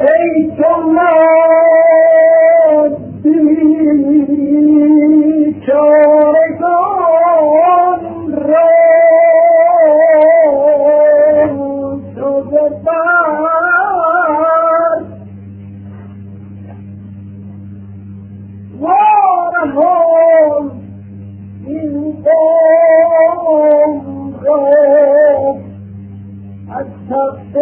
ای تو بیچارگان را شده بر وارهان این قوم را از تخت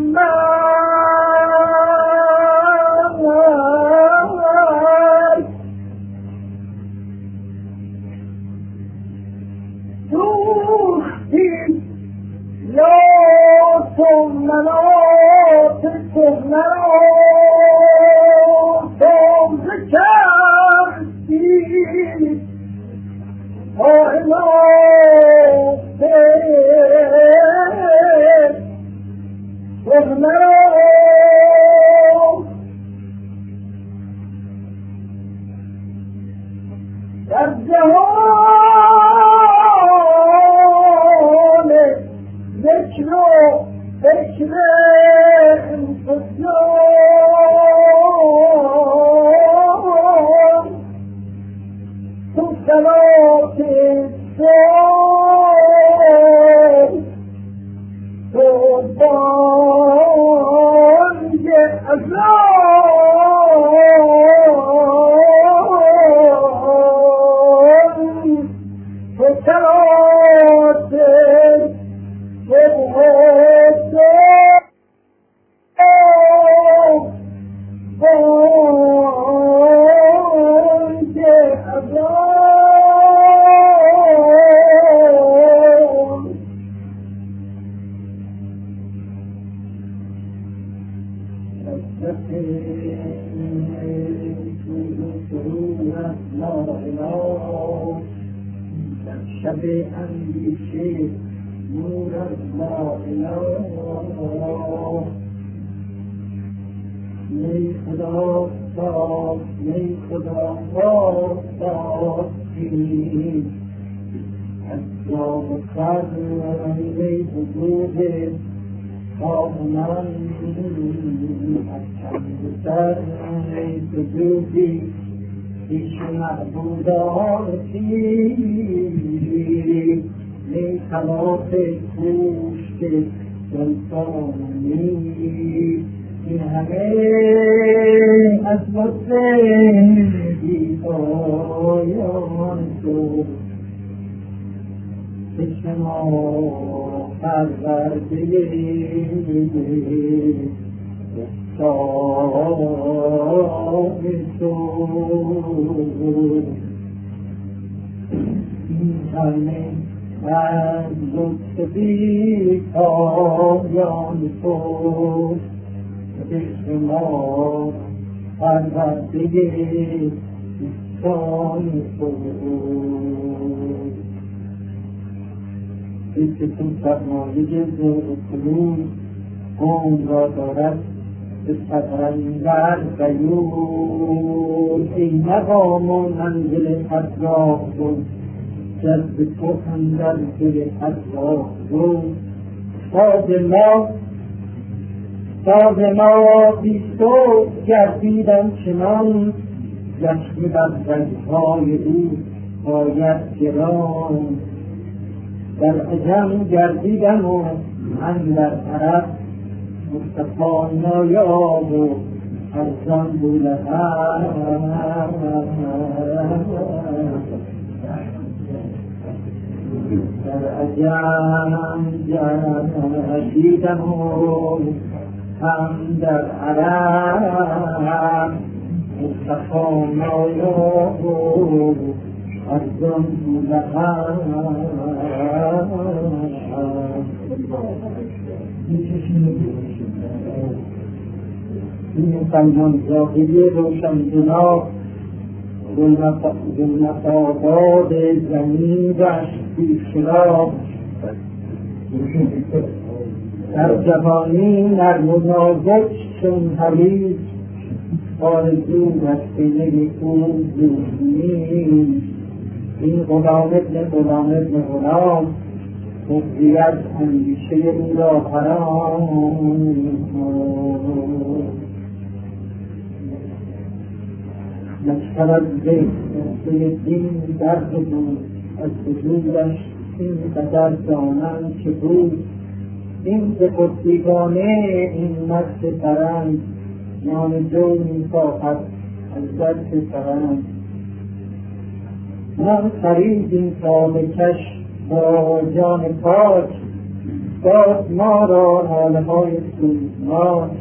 مرگ دوختی یا تو منات کهنه را تازه کردی کائنات کهنه را در جهان ذکر و فکر انفجار تو صلات تو بانگ اذان تو صلات شب اندیشه نور از لا اله نی خدا صاف نی خدا صافی از جام سر نی وجود خواب من از چند سر نی وجودی ایش معبوداتی نی خلاف کوشت سلطانی این همه از بسیدی آیان تو چشم ما پرورده صاحب تو این همه از لطف بی پایان تو چشم ما پرورده دوستان تو تو سرمایه زور خلوص قوم را دارد به سرندر غیور ای مقام و منزل اطراف کن جذب تو اندر دل اطراف کن ساز ما بی صوت گردیدم چنان جشن بر رگهای او باید گران در عجم گردیدم و اندر عرب مصطفی نایاب و ارزان بولهب در عجم گردیدم و اندر عرب مصطفی نایاب و ارزان بولهب این مسلمان ظاهری روشن جنا گلنفاباد زمیدش بیشراب در جوانی نرم و نازک چون حریص آرزو دستینه او نیست این غلام ابن غلام مفضیت اندیشه او را حرام توجه به دین در بود، از وجودش این قدر دانم که بود. این ز قدسیگانه این مرد فرنگ، نام جو می خواهد از درد فرنگ. ما خریدیم تا بکش با جان پاک، داد ما را حاله های سوزناک.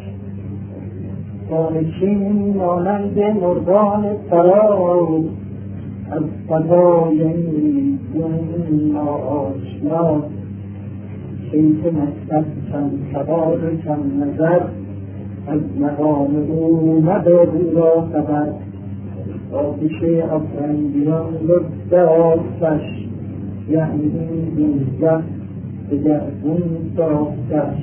سالشین مانند مردان فراز، از فضای این ناآشنا. شیخ مکتب چند سوار چند نظر، از مقام او نداد او را خبر. آتش افرنگیان لطف آتش، یعنی این دوزخ به گردون ساختش.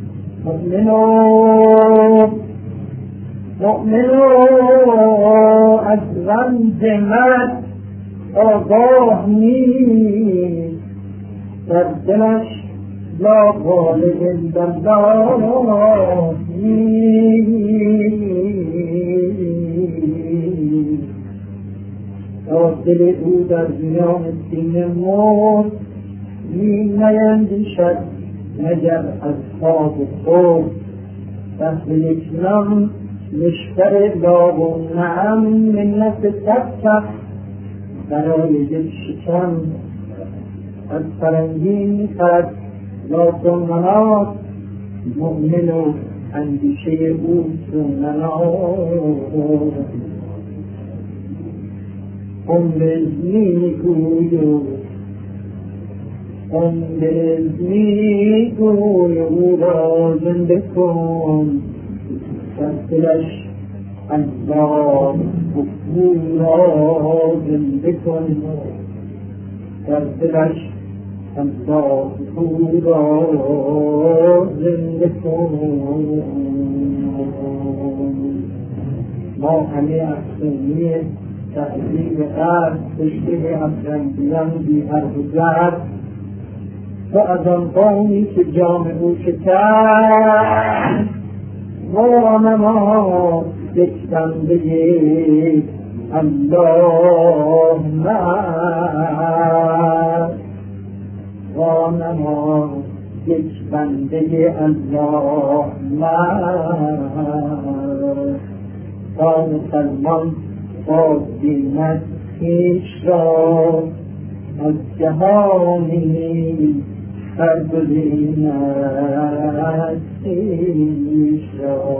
مؤمنو از رنج مرد آگاه نیست، در دلش لا غالب الا نیست. تا دل او در میان سینه مرد، می نیندیشد مگر از خواب خود. دست یک نم نشتر لا و نعم، منت تفتح برای یک شکم. از فرنگی می خرد لا منات، مؤمن و اندیشه او سننات. میگوی او را زنده کن، دلش الله او را زنده کن. در دلش الله او را زنده کن. ما همه افسونی تحضیب قرد کشته افرنگیان بی هر گذر، و از آن قومی که جام او شکست. وانما یک بنده الله مرد، وانما یک بنده الله مرد. تا مسلمان باز بیند خویش را، از جهانی برگزیند خویش را.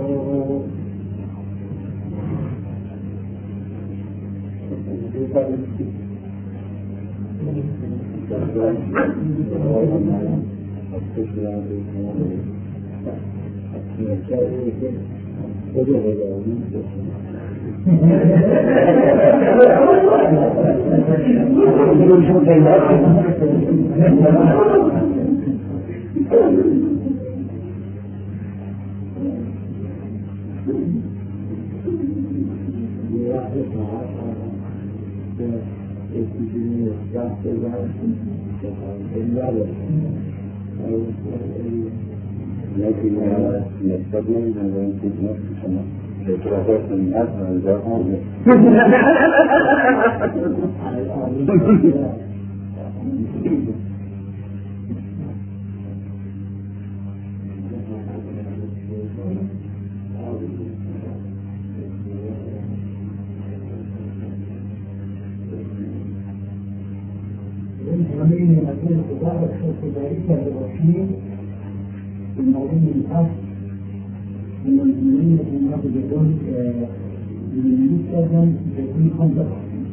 الموضوع الأصل من المسلمين في المناطق الدول يستخدم يكون خمسة.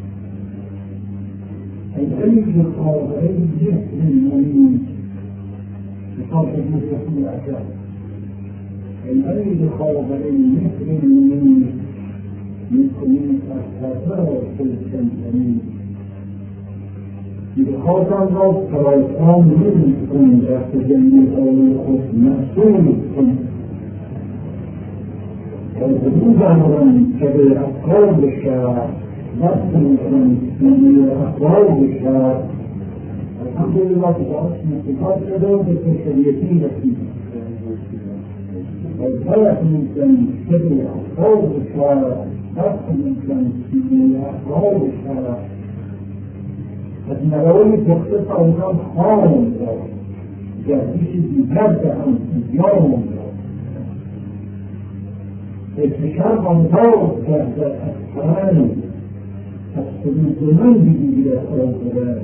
العلم بالقواعد من المؤمنين بخاصة مثل يكون الأعداء. العلم بالقواعد مثل المؤمنين يكون الأعداء في الإسلام. بخاطر الله فرائضان يكون تحت جميع الخوف مسؤول والحدود أمرا كبأفكار بالشارع نفس من أفكار بالشارع. الحمد لله تعالى صفات أدوات التشريعية فيه والفرق ممكن تبني أفراد الشارع، فرق ممكن تبني أفراد الشارع. النبوي تخصص أوزان خام جرديش بجرد عن سيجارهم اكتشاف أنظار جرد الأسفراني السلوكمان بجيل الأسفراني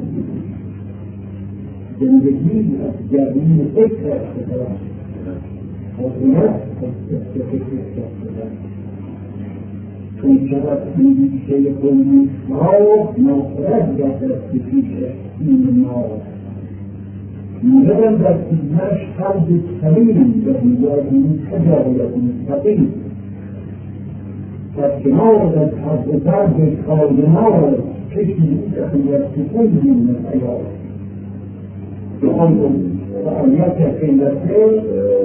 زندگی از جریان فکر اختلاف حضورت از فکر اختلاف چون شود پیشه کنی ناو ناخرد گردد که پیش این ناو میدن در سیدنش قلب سلیم در مجازی تجاریت مستقیم در کنار در حد درد کارنار کشی تخییت سکون دین ایار فعالیت خیلته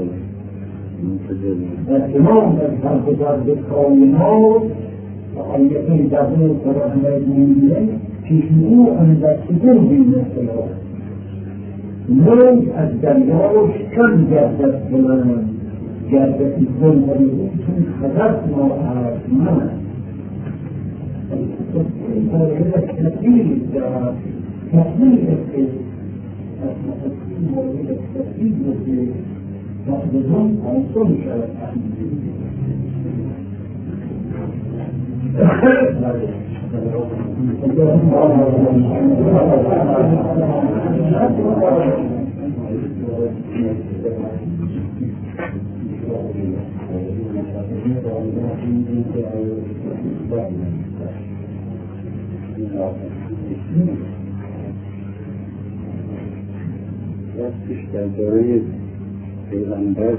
احتمام در حرف درد کائنات فعالیت درد فرحمه دینیه چشمو اندر سکون دین اختلاف موج از دریاش کم گردد بلند گردد ازدن بریدون چون خدت ما عرضمند فعالیت کثیر دارد کثیر است مورد الترتيب الذي يحدثون عن كل شيء راستش در دوره پیغمبر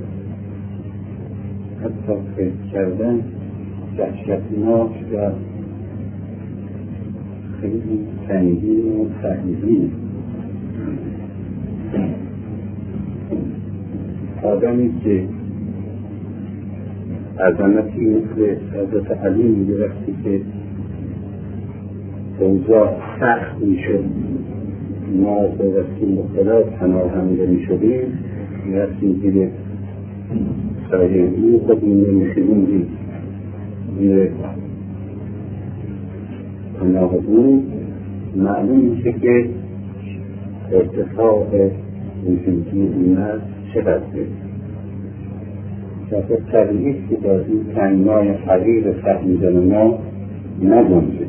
حتی فکر کردن وحشتناک و خیلی سنگین و سهیدین آدمی که عظمتی مثل حضرت علی میگه وقتی که اوضاع سخت میشد ما با وسیل مختلف پناهنده میشدیم میرسیم زیر سایه او خود نمیشدیم زیر پناه او معلوم میشه که ارتفاع وجودی این است چقدره شاید طبیعی که در این تنگنای حقیر فهمیدن ما نگنجه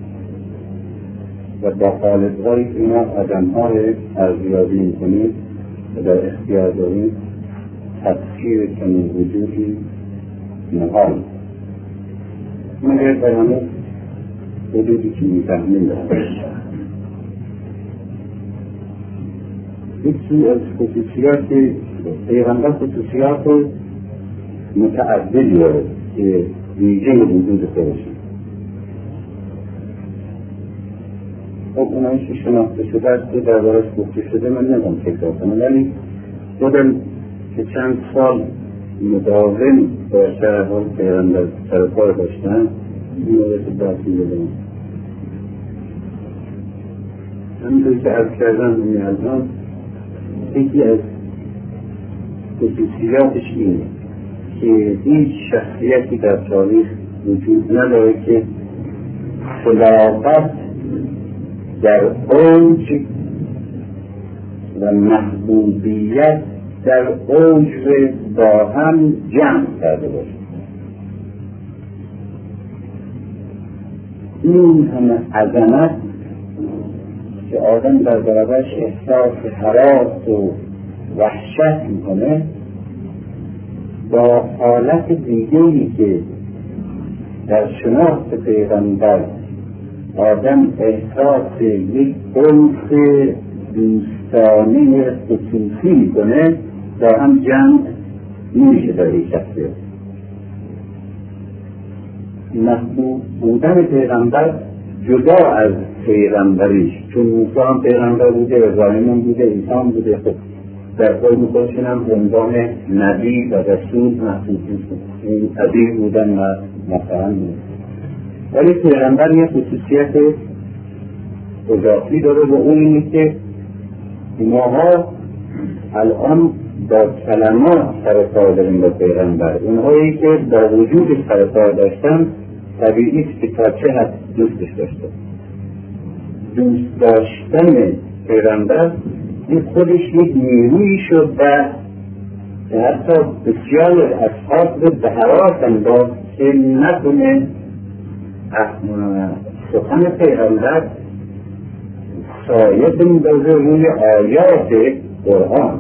و با خالق‌هایی که ما آدم‌ها رو ارزیابی می‌کنیم و در اختیار داریم تفسیر چنین وجودی محال مگر به همه وجودی که می‌فهمیم یکی از خصوصیات پیغمبر خصوصیات متعددی داره که ویژه وجود خودشه خب اونایی که شناخته شده است که دربارش گفته شده من نمیدونم تکرار کنم ولی خودم که چند سال مداوم با شهرها پیغمبر سر کار داشتم این مورد بحثی بدم همینطوری که عرض کردم این الان یکی از خصوصیاتش اینه که هیچ شخصیتی در تاریخ وجود نداره که خلافت در اوج و محبوبیت در اوج با هم جمع کرده باشه. این همه عظمت که آدم در برابرش احساس هراس و وحشت میکنه با حالت دیگری که در شناخت پیغمبر آدم احساس یک انس دوستانه خصوصی میکنه با هم جمع نمیشه در یک شخصیت. محبوب بودن پیغمبر جدا از پیغمبریش چون موسی هم پیغمبر بوده ابراهیم هم بوده عیسی هم بوده خب در خود خودشون هم عنوان نبی و رسول محبوب این عظیم بودن و مثلا بودن ولی پیغمبر یه خصوصیت اضافی داره و اون اینه که ماها الان با کلمات سرکار داریم با پیغمبر. اونهایی که با وجود سرکار داشتن طبیعی است که تا چه حد دوستش داشته. دوست داشتن پیغمبر این خودش یک نیرویی شد و حتی بسیار اصحاب رو به حراس انداخت که نکنه سخن پیغمبر سایه بندازه روی آیات قرآن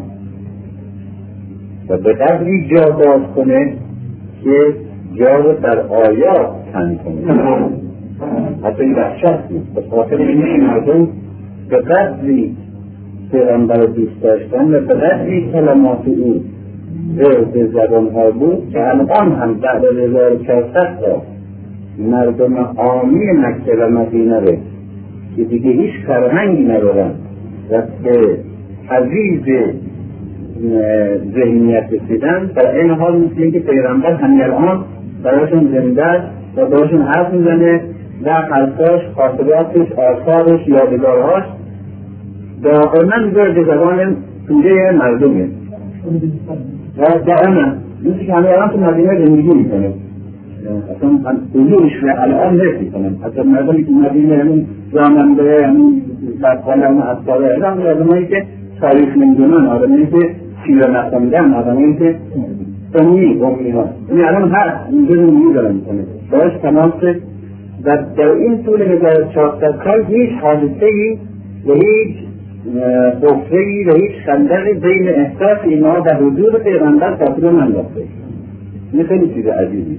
و به قدری جا باز کنه که جا رو در آیات تن کنه. حتی این وحشت نیست، به خاطر این مردم به قدری پیغمبر دوست داشتن و به قدری کلمات او به زبانها بود که الان هم بعد از 1400 تا مردم عامی مکه و مدینه رو که دیگه هیچ فرهنگی ندارن و به حضیض ذهنیت رسیدن، در این حال مثل اینکه پیغمبر همین الان برایشون زنده است و برایشون حرف میزنه و حرفاش، خاطراتش، آثارش، یادگارهاش دائما به زبان توده مردمه و دائما مثل که همین الان تو مدینه زندگی میکنه. اصلا حضورش رو الان حس میکنم. حتی مردمی که مدینه همین زامنده، همین بقاله، همین اصحابه هم آدمایی که تاریخ نمیدونن، آدمایی که سیره نخوندن، آدمایی که امی ها این الان هر اینجا زندگی دارن میکنه باش تمام شد. و در این طول 1400 سال هیچ حادثه‌ای و هیچ حفره‌ای و هیچ خندقی بین احساس اینا و حضور پیغمبر فاصله ننداخته. این خیلی چیز عجیبی.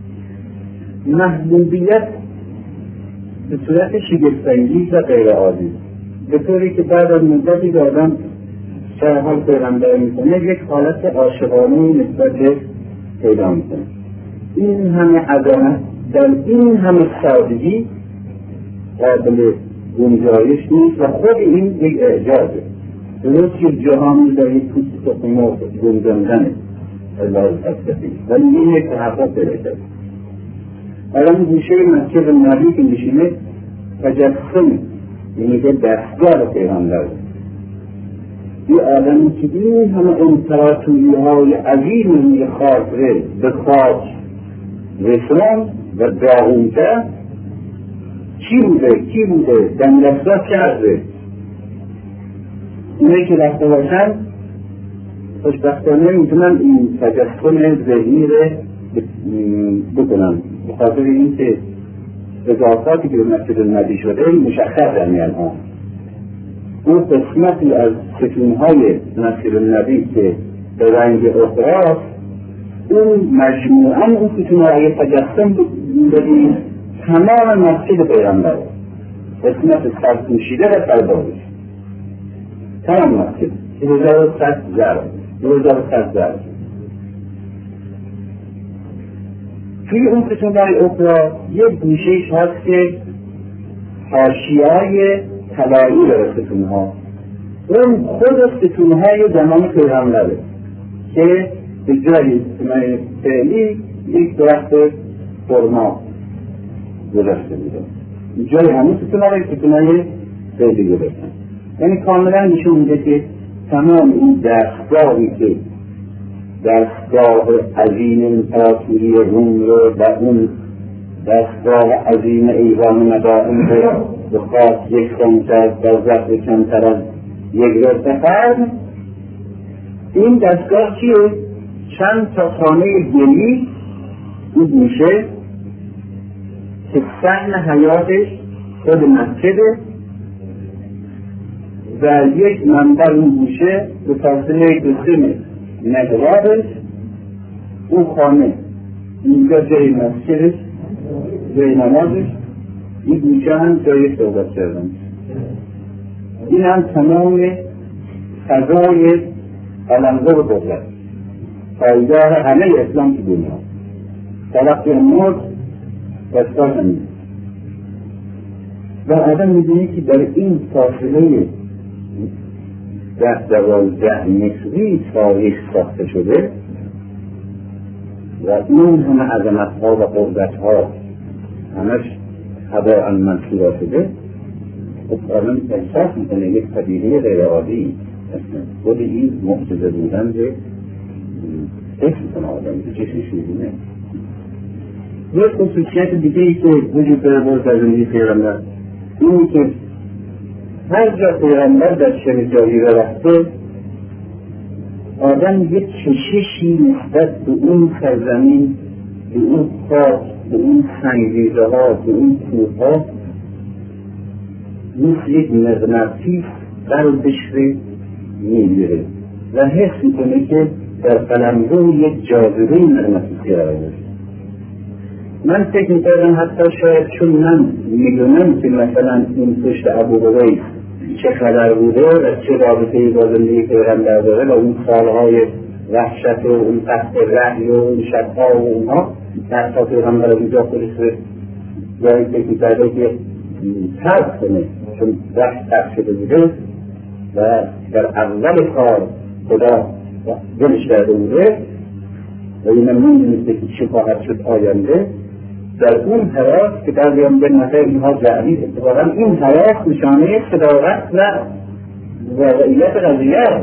محبوبیت به صورت شگفت‌انگیز و غیرعادی، به طوری که بعد از مدتی که آدم حال پیغمبر میکنه یک حالت عاشقانه نسبت پیدا میکنه. این همه عظمت در این همه سادگی قابل گنجایش نیست و خود این یک اعجازه. درست که جهانی در یک پوست تخم گنجاندنه الله تصدیقی، ولی این یک تحقیق پیدا کرد. الان گوشه مسجد نبی که میشینه تجسم، یعنی که دستگاه پیغمبر، یه آدمی که این همه امپراتوری های عظیم روی خاطره به خاک رسان و داغونتر کی بوده دنگستان کرده. اینه که رفته باشن خوشبختانه میتونن این تجسم ذهنی رو بکنن، به خاطر این که اضافاتی که به مسجد نبی شده مشخص همین الان اون قسمتی از ستونهای مسجد نبی که به رنگ اخراست، اون مجموعاً اون ستونهای تجسم بدید تمام مسجد پیغمبر، قسمت سرپوشیده و سربازش تمام مسجد 2100 ضرب. توی اون ستونهای اخرا یک گوشهش هست که حاشیه‌های طلایی داره ستونها، اون خود ستونهای زمان پیغمبره که به جای ستونهای فعلی یک درخت خرما گذاشته بوده، جای همون ستونهای فعلی گذاشتن. یعنی کاملا نشون میده که تمام این دستگاهی که دستگاه عظیم امپراتوری روم رو و اون دستگاه عظیم ایوان مدائن رو به خاص یک سنتر در ضبط کمتر از یک رتفر، این دستگاه چیه؟ چند تا خانه گلی این گوشه که صحن حیاتش خود مسجده و یک منبر اون گوشه به فاصله 2 متر محرابش اون خانه، اینجا جای مسجدش، جای نمازش، این گوشه هم جای صحبت کردن. این هم تمام فضای علمزه و قدرت، پایگاه همه اسلام تو دنیا، تلقی امور دستگاه همین. و آدم میدونی که در این فاصله 10-12 متری تاریخ ساخته شده و این همه عظمت‌ها و قدرت‌ها همش هواء منصورا شده. خب آدم احساس میکنه یک پدیده غیرعادی خود این معجزه بودن به اسم آدم به چشم شیرینه. یک خصوصیت دیگه ای که وجود داره باز در زندگی پیغمبر اینی که هر جا پیغمبر در چه جایی رفته آدم یک کششی نسبت به اون سرزمین، به اون خاک، به اون سنگریزه ها، به اون کوه ها مثل یک مغناطیس قلبش میگیره و حس میکنه که در قلمرو یک جاذبه مغناطیسی قرار داره. من فکر میکردم حتی شاید چون من میدونم که مثلا این پشت ابوقبیس چه خبر بوده و چه رابطه‌ای با زندگی پیغمبر داره و اون سالهای وحشت و اون قصد رحی و اون شبها و اونها حتی پیغمبر اونجا خودش جایی فکر میکرده که ترک کنه چون وحش ترک شده بوده و در اول کار خدا دلش کرده بوده و این نمیدونسته که چه خواهد شد آینده. در اون حیات که در بیان به نظر اینها جعبید اتفاقا این حیات نشانه صداقت و واقعیت قضیه است.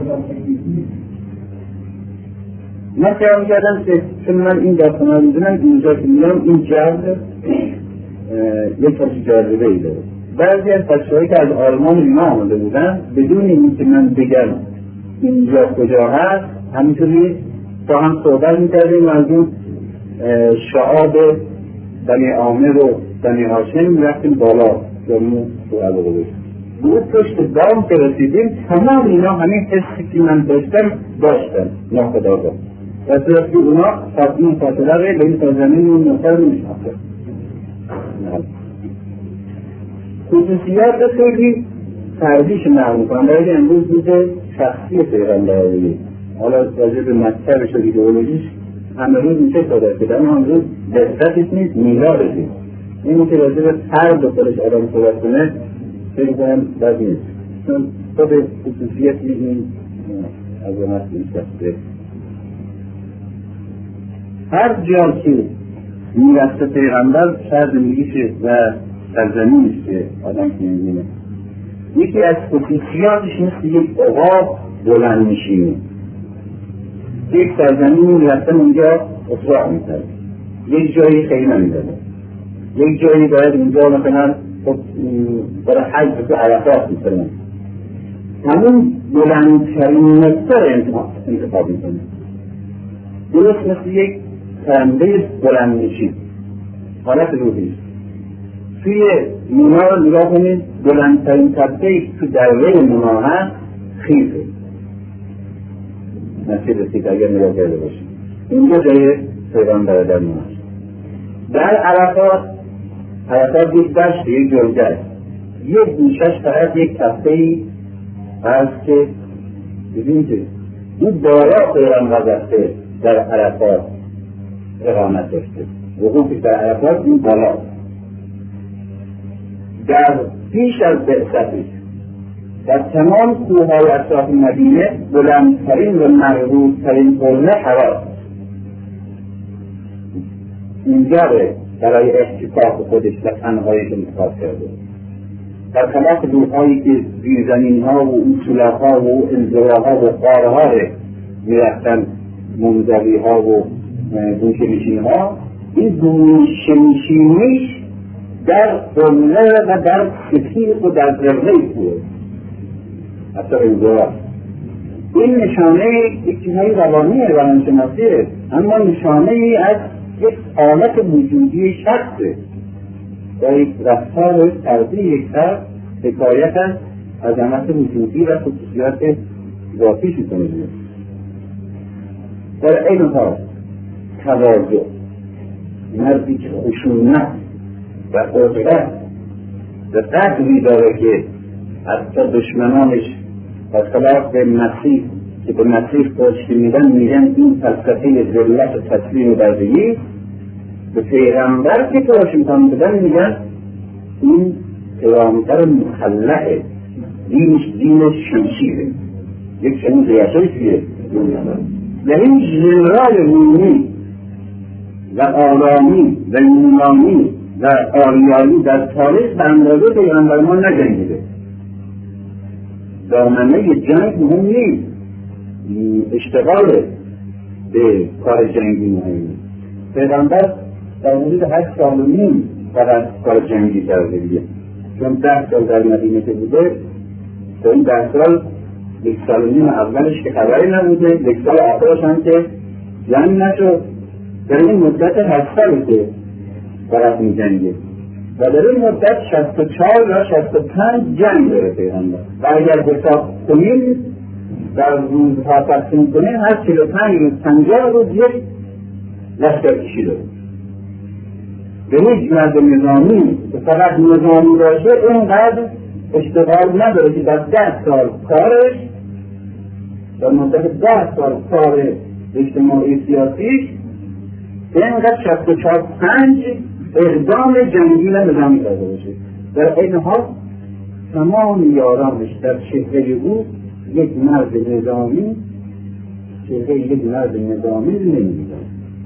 من خیال می‌کردم که چون من این داستان میدونم اینجا که میدونم این جذب یک کسی جاذبه ای داره. بعضی از بچه‌هایی که از آلمان اینا آمده بودن بدون اینکه من بگم اینجا کجا هست همینطوری با هم صحبت می‌کردیم و از اون شعاب بنی عامر و بنی هاشم رفتیم بالا جمعو تو ابوقبیس. بود پشت دام که رسیدیم تمام اینا همین حسی که من داشتم ناخودآگاه و صرف که اونا این فاصله به این سرزمین اون نفر نمیشناخته. خصوصیات خیلی فردیش نقل میکنم برای امروز بوده شخصی پیغمبری. حالا راجع به مکتبش و ایدئولوژیش همه روز میشه صحبت کرد اما امروز دستش نیست میلادش نیست. اینی که راجع به فرد و خودش آدم صحبت کنه خیلی کنم بد نیست چون خود خصوصیتی این عظمت این شخصه. هر جا که میرفته پیغمبر شاید زندگیشه و سرزمینش که آدم که میبینه یکی از خصوصیاتش مثل یک عقاب بلند میشینه. یک سرزمینی میرفتن اونجا اصلاح میکرد، یک جایی خیلی نمیداده، یک جایی باید اونجا مثلا برای حج به عرفات میکنن همون بلندترین نقطه رو انتخاب میکنه. درست مثل یک پرنده بلند میشید حالت روحی. توی مونا رو نگاه کنید بلندترین تپه‌ای تو دره مونا هست خیزه نصیب رسید اگر نگاه کرده باشید اینجا جای پیغمبر در مونا هست. در عرفات یک دشت یک جلگه است، یک گوشش فقط یک تپه‌ای هست که ببینید که این بالا پیغمبر رفته در عرفات اقامت داشته وقوفی در عرفات این بالا در پیش از بعثتش در تمام کوههای اطراف مدینه بلندترین و مرغوب‌ترین قله حرا اینجا برای احتکاک خودش و تنهاییش انتخاب کرده. در خلاف روحهایی که زیرزمین‌ها و اصولاها و انزواها و قاره‌ها میرفتن منزوی‌ها و گوشه‌نشین‌ها این گوشه‌نشینیش در قله و در ستیق و در ذره کوه حتی انزوا این نشانه یک چیزهای روانی روانشناسیه اما نشانه ای از یک حالت وجودی شخصه و یک رفتار و طرزی یک طرف حکایت از عظمت وجودی و خصوصیات ذاتیش میکنه. در این حال تواضع مردی که خشونت و قدرت و قدری داره که حتی دشمنانش از خلاف به مسیح که به مسیح پشتی میگن این فلسفه ذلت و تسلیم و بردگی به پیغمبر که پشتی میدن میگن این پیغمبر مخلعه دینش دین شمشیره یک چنین قیاسایی توی و این ژنرال رومی و آرامی و یونانی و آریایی در تاریخ به اندازه پیغمبر ما نجنگیده دامنه جنگ مهم نیست، اشتغال به کار جنگی مهمه. پیغمبر در حدود 8 سال و نیم فقط کار جنگی کرده دیگه، چون 10 سال در مدینه که بوده، تا این 10 سال 1 سال و نیم اولش که خبری نبوده، 1 سال آخرش هم که جنگ نشد. در این مدت 8 ساله که فقط می جنگه و در این مدت 64 یا 65 جنگ داره پیغمبر. و اگر حساب کنیم در روزها تقسیم کنیم، هر 45 روز 50 روز یک لشکرکشی داره. به هیچ مرد نظامی که فقط نظامی باشه اینقدر اشتغال نداره که در 10 سال کارش، در مدت 10 سال کار اجتماعی سیاسیش اینقدر 64-65 اقدام جنگی و نظامی کرده باشه. در این حال تمام یارانش در چهره او یک مرد نظامی، چهره یک مرد نظامی نمیدن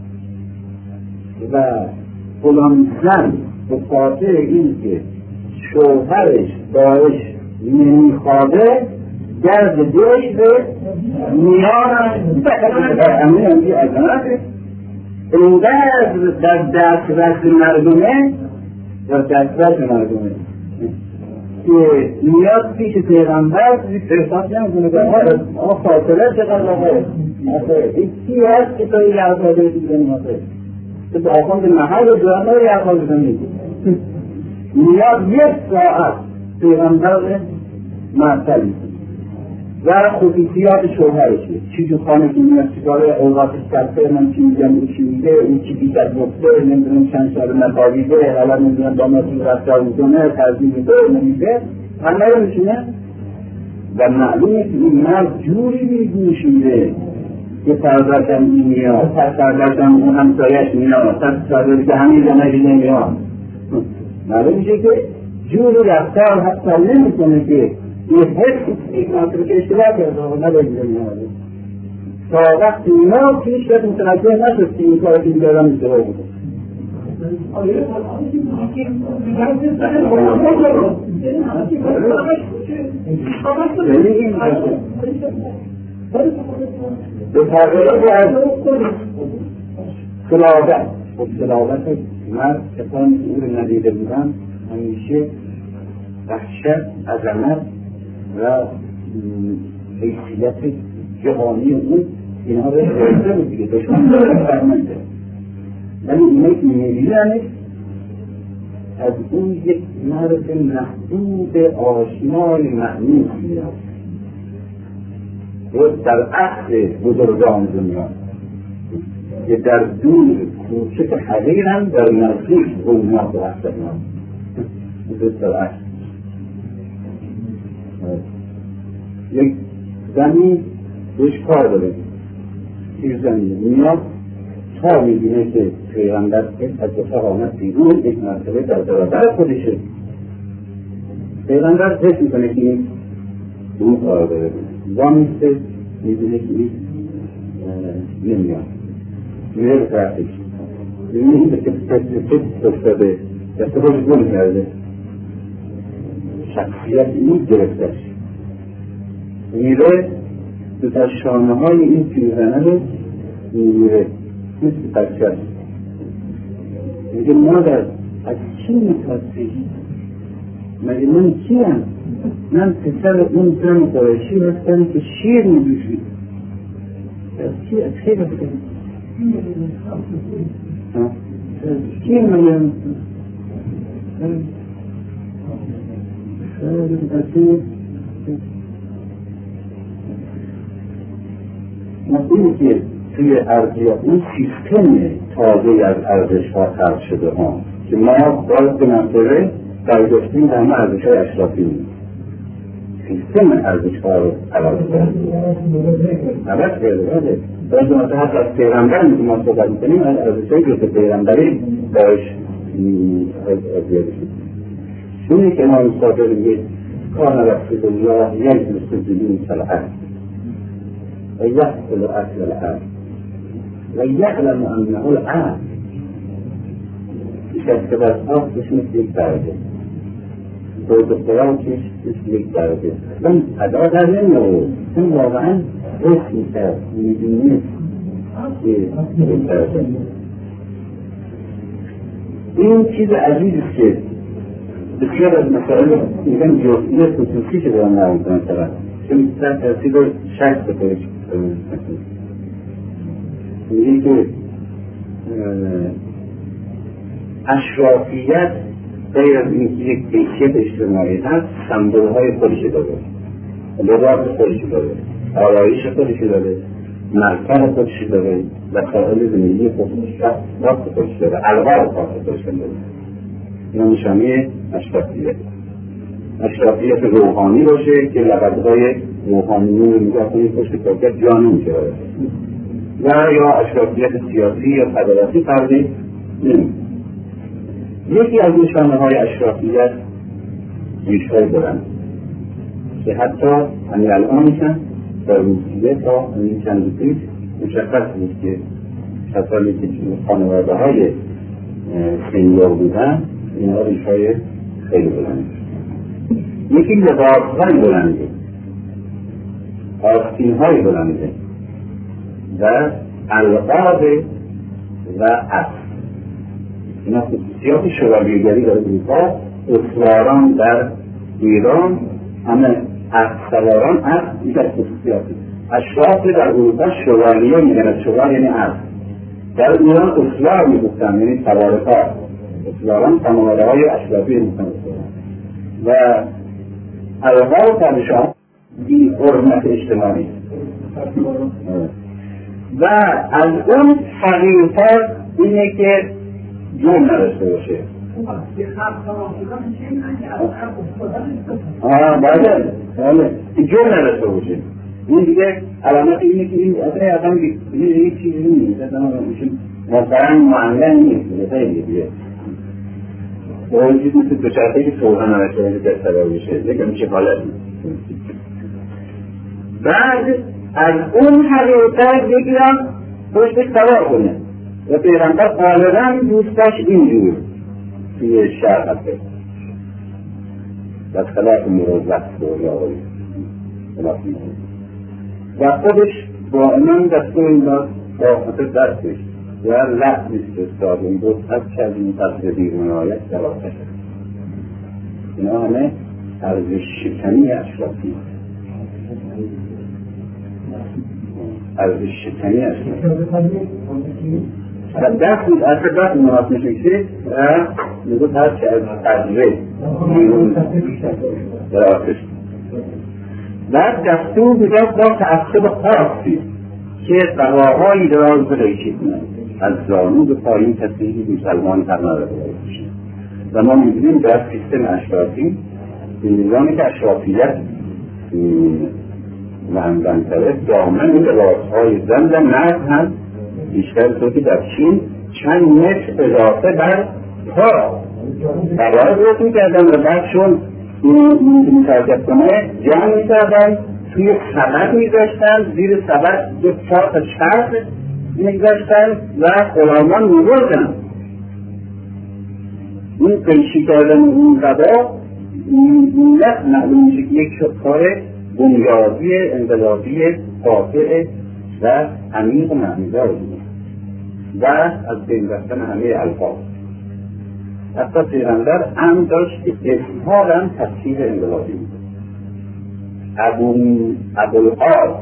و فلان زن به خاطر این که شوهرش باش نمیخواده گرد دوش به میانش امنی ازنه اینقدر در دسترس مردمه که میاد پیش پیغمبر احساس نمیکنه که فاصله چقدر آقای این کی هست که توی یعقاده دیگه نمازه که به آخوند محل و جوانه یعقاده زمین میاد 1 ساعت پیغمبر معطلی و خصوصیات شوهرشه، چی تو خانه که میاد چیکاره اوقاتش کرده، من چی میگم او چی میگه، او چی بیشتر گفته، نمیدونم چند سال نخوابیده، حالا نمیدونم با مطلوب رفتار میکنه، ترزیح میده نمیده، همه رو میشونه و معلومه که این مرد جوری بیگوش میده که سرداشم این میاد، سرداشم اون همسایش میاد، سرداشم که همین زمانی نمیاد. معلوم میشه که جوری رفتار حتی نمیکنه که یه حس یک ناصر که اشتباه کرده و نداریده میاده تا وقتی اینا پیش باید متوجه نشد که این کار که دیگران اشتباه بوده. به تغییری از خلافت و خلافت مرد کسانی که او رو ندیده بودن همیشه وحشت، عظمت و حیثیت جهانی اون اینها رو رایده بود دیگه، دشمن رو فرمانده. ولی اینه که میبیننش از اون یک مرد محبوب آشنای معنی میاد و در عقل بزرگان دنیا که در دور کوچک حقیرن در نزدیک گمناک و احسنان در عقل یک زنی بهش کار داره، یک زنی میاد تا میبینه که پیغمبر از اتاق آمد بیرون، یک مرتبه در برابر خودشه. پیغمبر حس میکنه که این اون کار داره، وامیسته میبینه که این نمیاد، میره به طرفش، میبینه این به کسی افتاده، دسته باش گل کرده، شخصیت این گرفتش، میره در شانه های این پیرزنه رو میره مثل بچه میگه مادر از چی میترسی؟ مگه من کیم؟ من پسر اون زن قریشی هستم که شیر میدوشی. از چی؟ از چی هستم؟ از چی مگه؟ مسئولی که توی ارضیات این سیستم تازه از ارزش ها خلق شده ها که ما باید به منطقه برگشتیم به همه ارزش های اشرافی میم، سیستم ارزش ها رو عوض کرده باید مثلا حتی از پیغمبر میتونیم ما صحبت میکنیم از ارزش هایی که پیغمبری باش ازیاده شد. اونی که امام صادق میگه کان رسول الله یجلس جلوس العرض و یحصل اصل العرض و یعلم انه العرض، پیش از که بر آفتش مثل یک برده دکتران که یک درجه اون ادا در نمیاره، اون واقعا رسم میکرد میدونید که یک درجه. این چیز عزیزیست که بسیار از مسائل میگن جزئی خصوصی که دارم نمیتونم طرف چون ترسید رو شک بکنید میگه که اشرافیت غیر از اینکه یک کیفیت اجتماعی هست سمبول های خودش داره، لباس خودش داره، آرایش خودش داره، مرکز خودش داره، وسایل زندگی خودش داره، القاب خودش داره. این نشانه اشرافیت. اشرافیت روحانی باشه که لقب‌های روحانیون رو نگاه کنید پشت پاکت جانون میشه و یا اشرافیت سیاسی یا عدالتی فردی نمید. یکی از نشانه‌های اشرافیت ریش‌های بلند که حتی همین الان میشن در روسیه تا همین چند روز پیش مشخص بود که کسانی که خانواده‌های سنیا بودن اینها ریش‌های خیلی بلند. یکی لباس‌های بلنده، آستین‌های بلنده و القاب و اسب. اینا خصوصیات شوالیه‌گری در اروپا. اسواران در ایران همه اسب سواران اسب یک از خصوصیاتی. اشراف در اروپا شوالیه میگن، شوال یعنی اسب. در ایران اسوار میگفتن یعنی سوارکار. اسواران خانواده‌های اشرافی میگن و القاب پادشاه بی حرمت اجتماعی و از اون حقیقت اینه که جون نداشته باشه. بله جون نداشته باشه. این دیگه علامت اینه که این آدم یک چیزی نیست، مثلا معلم نیست، خیلی دیگه اون چیزی مثل دوچرخه که سوزن نداشته باشه در سبا بشه یکم چه حالت بعد از اون حقیقت بگیرم پشتش سوار کنه و پیغمبر غالبا دوستش اینجور توی شهر هسته و خلاف مروزت و خودش با امام دستور این داد با خطر دستش و لحظ استاد این بود از کردیم تصویر بیرون آیت دواسته شد. اینا همه ارزش شکنی اشرافی ارزش شکنی اشرافی دست مناس میشه که میگود هر چه از تجره بیرون دراتش بعد دستور بگاه با تعصب خاصی که قواهایی دراز بلیشید از زانو به پایین کسی مسلمان تر نداره و ما می‌بینیم در سیستم اشرافی این نظامی که اشرافیت لندن‌تره دامن لباس‌های زن و مرد هم بیشتر تو که در چین چند متر اضافه بر پا قواهد رو می‌کردن و بعد چون این ترکت کنه جمع می‌کردن توی سبد می‌ذاشتن زیر سبد دو تا چرخ می‌گذاشتن و غلامان می‌بردن. این قیشی کردن اون قبا معلوم میشه که یک کار بنیادی انقلابی قاطع و عمیق و معنیدار بود و از بین رفتن همه الفاظ. حتی پیغمبر هم داشت که اظهارا تفسیر انقلابی بود. ابوالقاس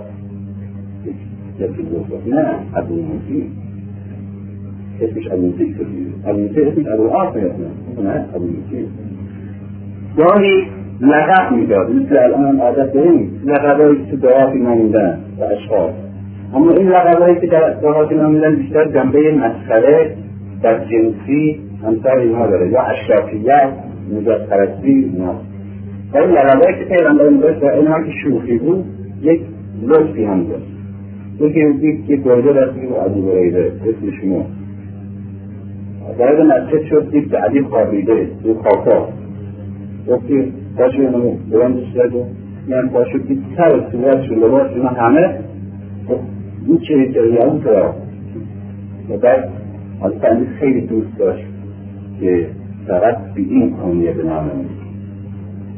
نه ابوالموسی اسمش ابوالموسی اسمش ابوالقاس نه ابوالموسی گاهی لقب میداد مثل الان عادت داریم لقبایی که دعاتی نامیدن و اشخاص اما این لقبایی که دعاتی نامیدن بیشتر جنبه مسخره در جنسی همسر اینها داره یا اشرافیت نجات پرستی اینها و این لقبایی که پیغمبر میداشت و اینها که شوخی بود یک لطفی هم داشت یکی دید که گرده رسمی و ابو هریره اسم شما وارد مسجد شد دید که علی خوابیده دو خاکا گفتی باشو اینو برندش زد و من باشو دید سر صورتشون لباس اینا همه این چهره اون کرا و بعد حالا خیلی دوست داشت که فقط به این کانیه بنامه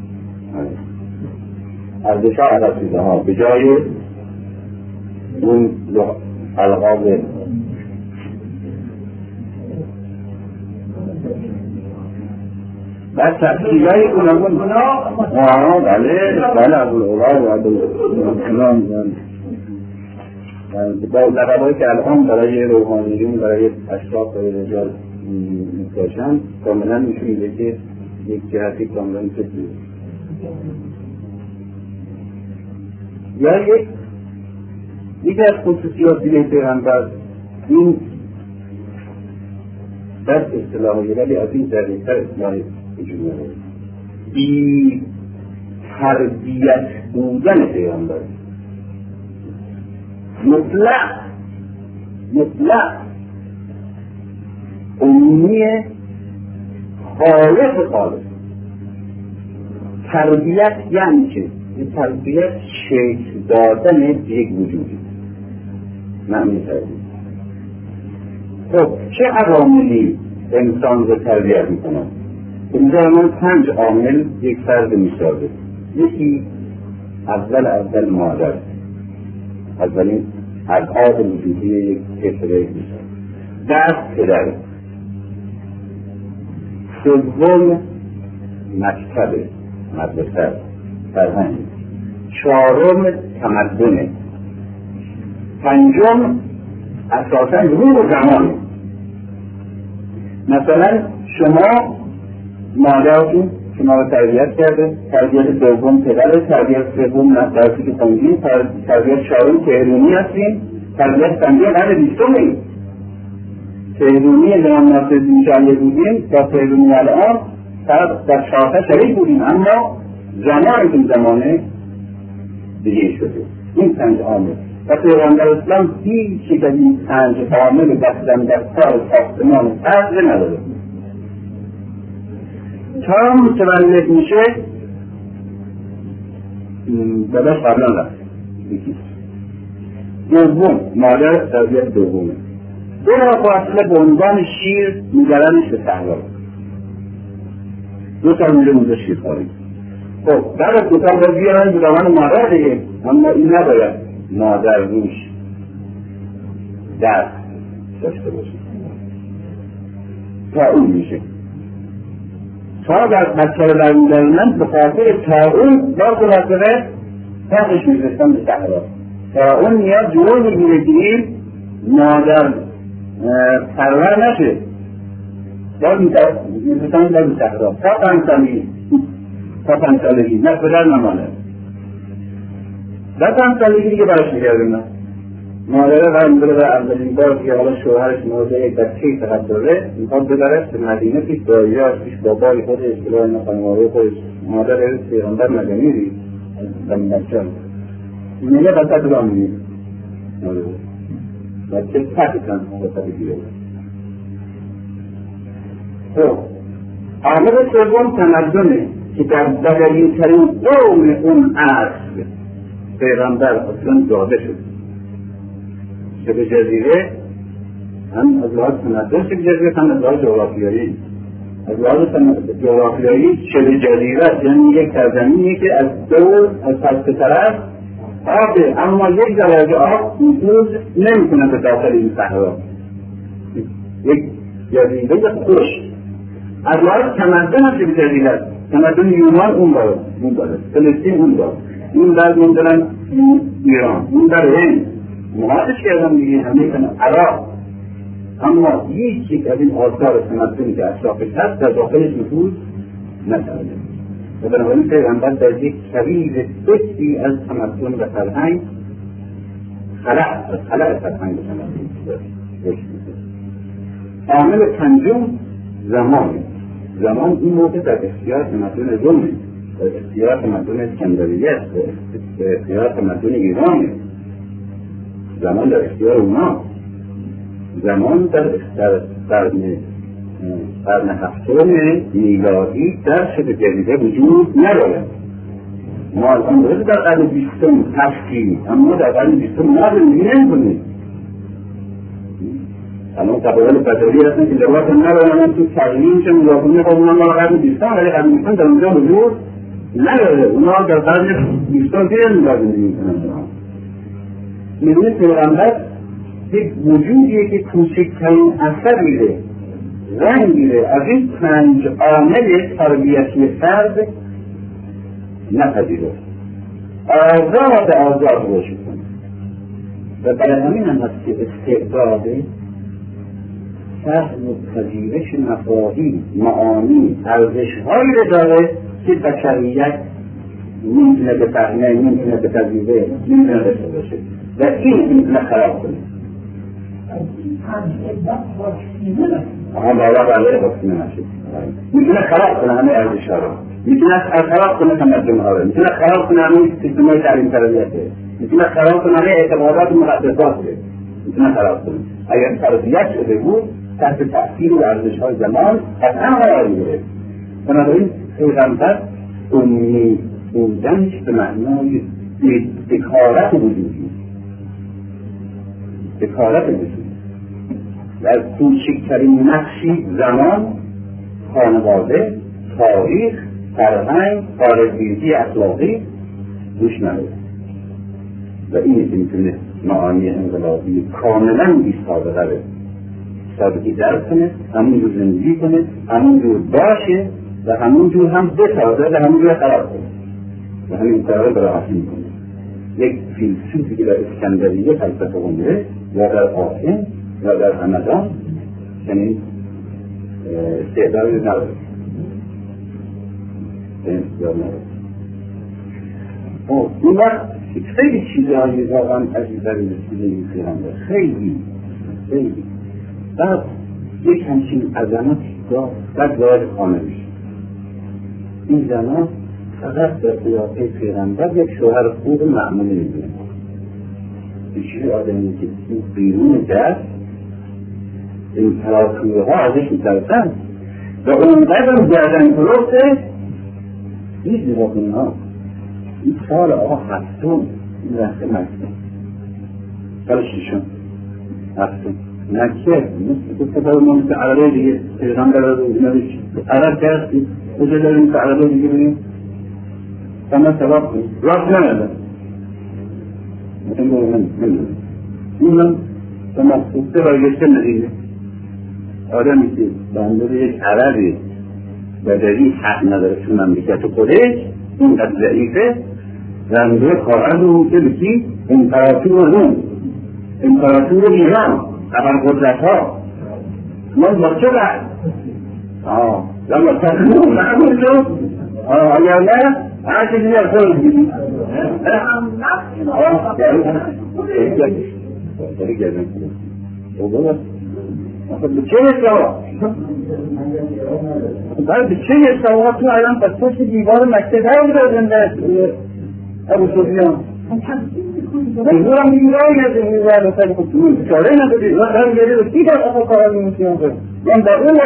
ارزش ها عرصیده ها به جای اون القاب بعد تفصیل های گوناگون بله ابوالعلا و ابوالسلام با لقبایی که الان برای روحانیون برای اشراف برای رجال می‌باشن کاملا نشون میده که یک جهتی کاملا فکری یا یکی از خصوصیات دیگه پیغمبر این در اصطلاحی ولی از این دقیق‌تر اصطلاحی وجود نداره بی تربیت بودن پیغمبر مطلق عمومی خالص تربیت یعنی چه؟ تربیت شکل دادن یک وجودی معنی تربیت. خب چه عواملی انسان رو تربیت میکنن؟ اینجا من 5 عامل یک فرد میسازه. یکی اول مادر، اولین ابعاد وجودی یک طفل میسازه. بعد پدر، سوم مکتب مدرسه فرهنگ، 4 تمدن، 5 اساساً روح و زمان. مثلا شما مادرتون شما رو تربیت کرده، تربیت دوم پدر، تربیت سوم درسی که خوندین، تربیت 4 تهرونی هستین، تربیت 5 قرن 20 تهرونی امام ناصرالدین شاهی بودیم با تهرونی الان در 4 شریک بودیم، اما زمانه دیگه شده. این 5 عامل و پیغمبر اسلام هیچ یک از این 5 عامل دستن در کار ساختمان فرد نداره. تا متولد میشه داداش قبلا رفت. دوم مادر تربیت دومه. 2 فاصله به عنوان شیر میگردنش به صحرا. 2 سال میره اونجا شیر خورید. خب بعد از 2 سال باید بیارن بدامان مادر دیگه، اما این نباید مادر روش دست داشته باشه تا اون میشه. تا در بچه رو در میدارنن به خاطر تا اون باز به وقتقه تاقش میرسن به صحرا. تا اون نیاز جور میگیره که مادر پرور نشه، باز میرسن در به صحرا تا 5 سالگی نه پدر نمانه. در 5 سالگی دیگه برش میگردن. مادره قرم بره به اولین بار که حالا شوهرش مورده یک بچه‌ای فقط داره میخواد ببرش به مدینه پیش داییاش پیش بابای خودش بلای خانواده خودش. مادر پیغمبر مدنی دید زمین بچه میگه بسط را میگه بچه تکتن بسط گیره. خب عامل سوم تمدنه که در بدنی‌ترین قوم اون عصر پیغمبر اصلا داده شد. شبه جزیره هم از لحاظ تمدن شبه جزیره هم از لحاظ جغرافیایی. از لحاظ جغرافیایی شبه جزیره یعنی یک سرزمینی که از دور از پس طرف آبه، اما یک درجه آب نفوذ نمی‌کنه به داخل این صحرا. یک جزیره خشک. از لحاظ تمدن هم شبه جزیره، تمدن یونان اون داره، فلسطین اون داره، این بعد مندرن ایران، اون در هند محاطش کردن دیگه همه کنه عراق. اما یک از این آثار تمدنی که اطرافش هست در داخلش نفوذ نکرده و بنابراین پیغمبر در یک کویر بسیاری از تمدن و فرهنگ خلق فرهنگ و تمدن. عامل 5 زمان این موقع در اختیار تمدن رومه، در اختیار تمدن اسکندریه، در اختیار تمدن ایرانه. زمان در اختیار اونا. زمان در قرن 7 میلادی در شبه جزیره وجود ندارد. ما الان در قرن 20 هستیم، اما در قرن 20 ما زندگی نمی‌کنیم. الان قبایل بدوی هستن که لباس ندارن، تو تقلیم چه ملاقونه خودمون ما قرن 20 ولی قرن 20 در اونجا وجود نداره. اونا در قرن 20 زندگی میکنن. میدونه پیغمبر یک وجودیه که کوچکترین اثر میده، رنگ میده از این 5 عامل تربیتی فرد نپذیره، آزاد روش کنه. و برای همین هم هست که استعداد فهم و پذیرش مفاهیم، معانی، ارزش‌هایی رو داره که بشریت میتونه بفهمه، میتونه بپذیره، میتونه داشته باشه و این میتونه خراب کنه. بالا برای حکم نشد میتونه خراب کنه همه ارزش‌ها رو، میتونه خراب کنه تمدن‌ها رو، میتونه خراب کنه همه سیستم‌های تعلیم تربیته، میتونه خراب کنه همه اعتقادات و مقدسات رو، میتونه خراب کنه. اگر تربیت شده بود تحت تأثیر و ارزش‌های زمان قطعاً قرار می‌گرفت. بنابراین پیغمبر امی بودنش به معنای بکارت وجودی، بکارت وجودی و از کوچکترین نقشی زمان، خانواده، تاریخ، فرهنگ، خارج‌بینی اخلاقی روش نداره و اینه که میتونه معانی انقلابی کاملا بی‌سابقه سادگی درک کنه، همون جور زندگی کنه، همون جور باشه و همون جور هم بسازه و همون جور خراب کنه و همین کار رو راحتی میکنه. یک فیلسوفی که در اسکندریه فلسفه خونده یا در آتن یا در همدان چنین استعدادی نداره. این وقت خیلی چیزهایی واقعا عجیب در این رسیده خیلی بعد یک همچین عظمتی بعد وارد خانه میشه. این زمان فقط در قیافه پیغمبر یک شوهر خوب معمولی میبینه، بیشتر آدمی که بیرون دست این تراکوه ها ازش میترسن و اونقدر گردن کلوفته هیچ نگاه ها. این سال آقا هفتم این رفته مکه، سال ششم هفتم مکه مثل که ما مثل عربه دیگه پیغمبر رو عرب کردیم کجا داریم مثل عربه دیگه بینیم سمت سباب کنیم راست نمیده مثل این من سمت خوبته رایگشته ندیده آدمی که بندر یک عربی بدری حق نداره تو مملکت خودش اینقدر ضعیفه زنده خواهد رو که بکی امپراتور روم، امپراتور ایران، ابرقدرت ها من با چه بعد؟ لما تکنون معمول رو اگر نه هر چیزی از خود بگیدی به چه استوا؟ به چه استوا تو الان پس پشت دیوار مکتب هم دادن ابو سفیان بزرم میرایی نده میرایی نده خود چاره ندادی هم گره رو کی در اصلا کارا میمونسیان کنه من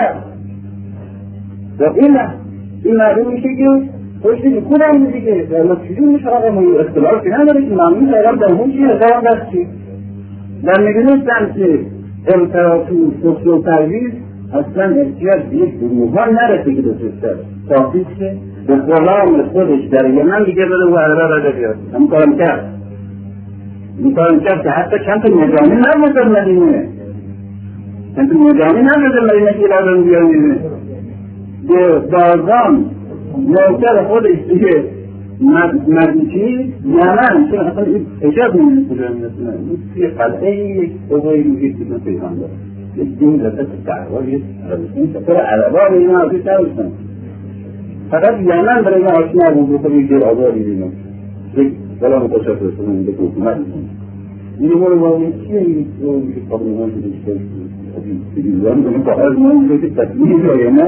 در این معلوم میشه که پشت نکود هم میشه که در چیزی میشه آقا ما اختلاف که نداره که معمول شایدم در اون چیه هزارم دست چی در میدونستم که امپراتور سخت و پرویز اصلا احتیاج به یک گروهان نرسه که دوستر تحقیق که به غلام خودش در یمن دیگه بده و عربه بده بیاد همون کارم کرد که حتی چند تا نظامی نبودن مدینه که لازم بیان میدونه به بازان نوکر خودش دیگه مدیچی یمن چون اصلا این حجاب نمیدونم توی قلعه یک اوضایی میگه که من پیغام دارم یک دین رسط دعوار یک رسیم سفر عربا به اینا آفیس نبودن فقط یمن برای این آشنا بود بخواه یک جور آزاری بینم یک سلام خوشت رسولم به حکومت این مورد واقعی چیه این که قابلمان که دیگه دیگران کنه با از که تصمیه یا نه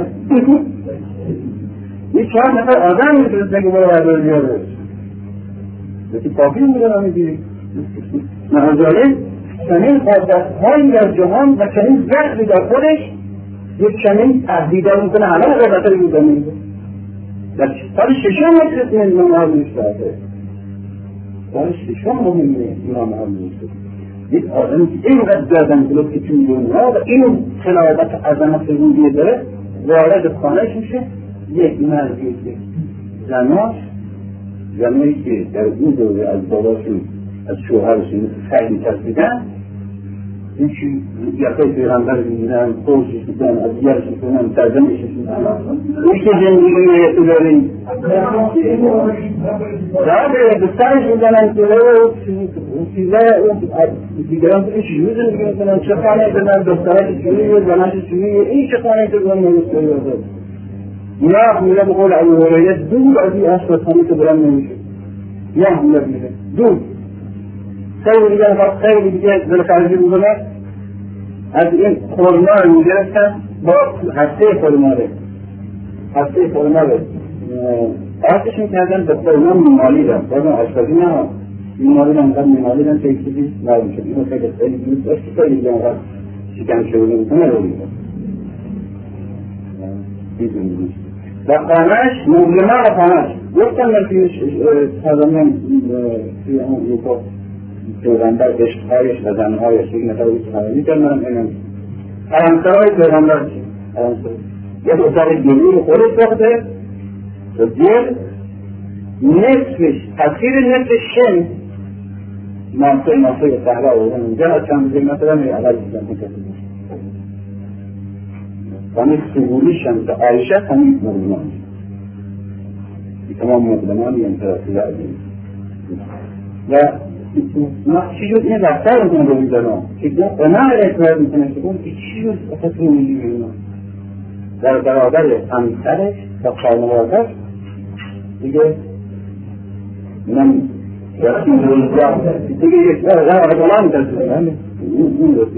یک 4 نفر آدم میتونستن که برای بردار بیاره یکی کافی میدن همه دیگه نهازاله چنین قدرتهایی در جهان و چنین زخمی در خودش یک چنین تهدیدار میکنه همه قدرتهایی بودن میده در سال ششم میتونست این امام میشتاده سال ششم مهمه امام میشتاده یک آدمی که اینقدر گردن کلوب که توی دنیا و این خلابت عظمت روحیه داره وارد خانهش میشه یک مردی که زناش زمانی که در این دوره از باباشون از شوهرشون خیلی چسبیدن یکی یقه پیغمبر میگیرن خوشش میکنن از دیگرش میکنن ترجمهش میکنن یکی زندگی میگه داریم رابه به سرش میزنن که چیزه دیگران توی چیزی زندگی میکنن چه خانه بدن دخترش چیزیه زنش چیزیه این چه خانه که دارن نمیستری بازد یا میره بقول علی هريره دور از این اصل خانه که برن نمیشه یا میره دور خیلی دیگه خیلی دیگه در خارجی بودنه از این خورما رو میگرفتن با هسته خورماره آتش میکردن به خورما میمالیدن بازم آشپزی نه میمالیدن که چیزی لازم شد اینو خیلی دوست داشت خیلی دیگه اونقدر شکم شده بودن رو میدن و خانهش مظلمه و خانهش گفتم من توی سازمان توی اون یکا پیغمبر عشقهایش و زنهایش یک نفر بیت خانهی کنم اینم حرمسرهای پیغمبر چی؟ یه دختر گلی خودش بخده و دیر نصفش تفسیر نصفش شن ماسه صحرا آوردن اونجا چند بزرگ مثلا می اول بزن کسی خانه سگوریش هم که عایشه خانه مظلمان تمام مظلمانی انتراسی عظیم و چی شد این رفتار رو کنه رو میدارم که قناع اعتبار میکنه که اون چی شد اصلا رو میدیم در برابر همسرش و خانواده‌اش دیگه من رسول الله دیگه یک غلام داشته این رو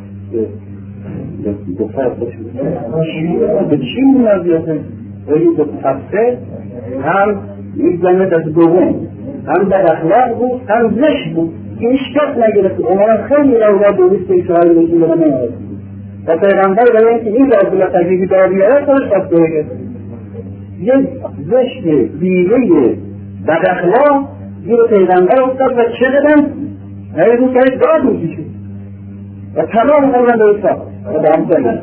دختر به چی منازیته ولی دو خفته هم یک زنه دست دوم هم در اخلاق بود هم زشت بود که هیچ کس نگرفت اونها خیلی اولاد دوست به اشاره بودی به من آورد و پیغمبر برای اینکه این رازو تجریبی داریاره خودش پس بگه یک زشت بیوه بد اخلاق زیر پیغمبر افتاد و چه دادن؟ هر روز که داد میکشید و تمام قرآن در اصلاح و به همسانی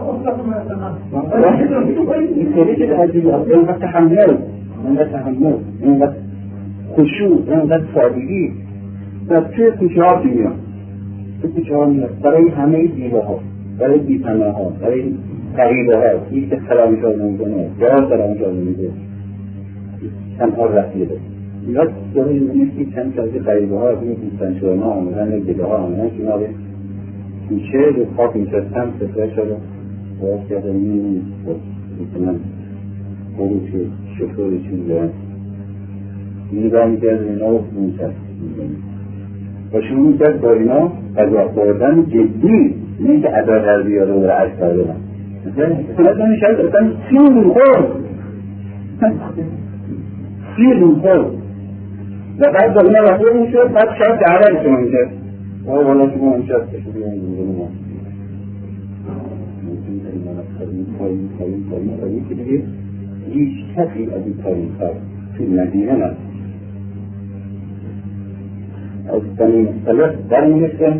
این سری که عجیب است اینقدر تحمل اینقدر خشوع اینقدر سادگی در توی کوچه ها میاد برای همه دیوه ها برای بیتنه ها برای قریبه ها یک که سلامی شاد نمیکنه یا سلامی شاد نمیده تنها رفیده یاد داره نیستی چند که قریبه ها این بیتن شده ها آمدن دیده ها آمدن که ناره میشه رو خاک میشستم سفره شده باید کرده میتونم بروش شکر چیز دارم نگاه میکرد اینا رو میشست و شروع میکرد با اینا غذا خوردن جدی نه که ادا در بیاره و عشق کردن مثلا میشد اصلا سیر خورد و بعد با اینا وقتی میشد بعد شاید دعوه شما میکرد والا شما میشد که شدی این ما خواهیم که دیگه هیچ کسی از این خواهیم توی مدینه نست از بنی مختلف در میرسن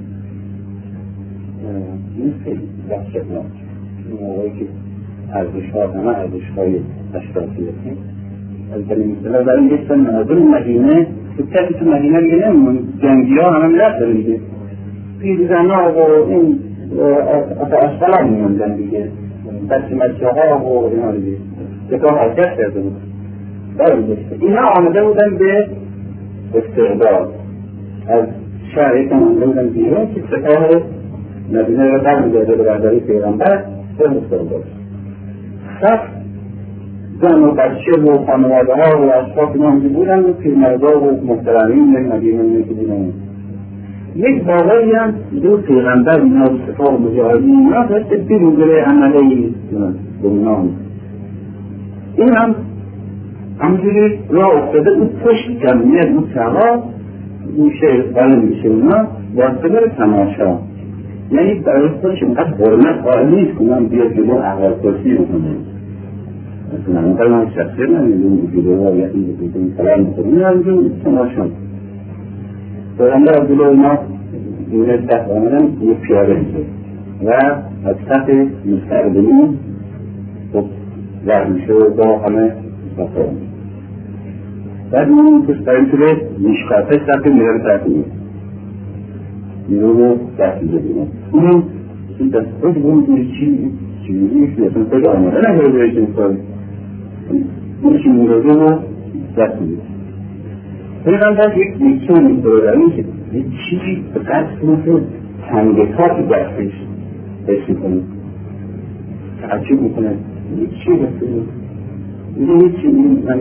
این خیلی وحشتناک این موقعی که ارزش‌ها همه ارزش‌های اشرافی هستیم از بنی مختلف در میرسن مردم مدینه تو کسی تو مدینه دیگه نمیمون جنگی ها همه میرفت داره دیگه پیرزن‌ها و این اشغال میموندن دیگه بچه ها و اینا دیگه دکان حرکت کرده بود اینا آمده بودن به استقبال از شهر یکم آمده بودن بیرون که سپاه مدینه را برمی‌دارده به برداری پیغمبر به استقبال صف زن و بچه و خانواده ها و اشخاص نامدی بودن و پیرمردا و محترمین در مدینه میگه بودن یک باقایی هم دو پیغمبر اینا و سپاه مجاهدین اینا داشته بیروزره عملی دنیا این هم همجوری راه افتاده اون پشت جمعیت اون سما اون شهر بلند میشه اونا واسه بره تماشا یعنی برای خودش اینقدر حرمت قائل نیست که من بیاد جلو احوال پرسی بکنه مثلا اونقدر من شخصیت نمیدونم جلو ها یا این بودیم سلام بکنیم این همجور تماشا پیغمبر از جلو اینا دونه صف آمدن یک پیاده میشه و از صف مستقبلین ورد میشه با همه مفاهم بعد اون پستایی توی میشکافه سطح میره تحتیه میرو رو تحتیه بینه اون دستگاه اون چیزی که اصلا خیلی آمده نگره بهش انسان اون چی میرده رو تحتیه پیغمبر یک نیچه میداره که یک چیزی به قصد مثل تنگکات دستش حس میکنه تعجب میکنه یک چی بسید یک چی من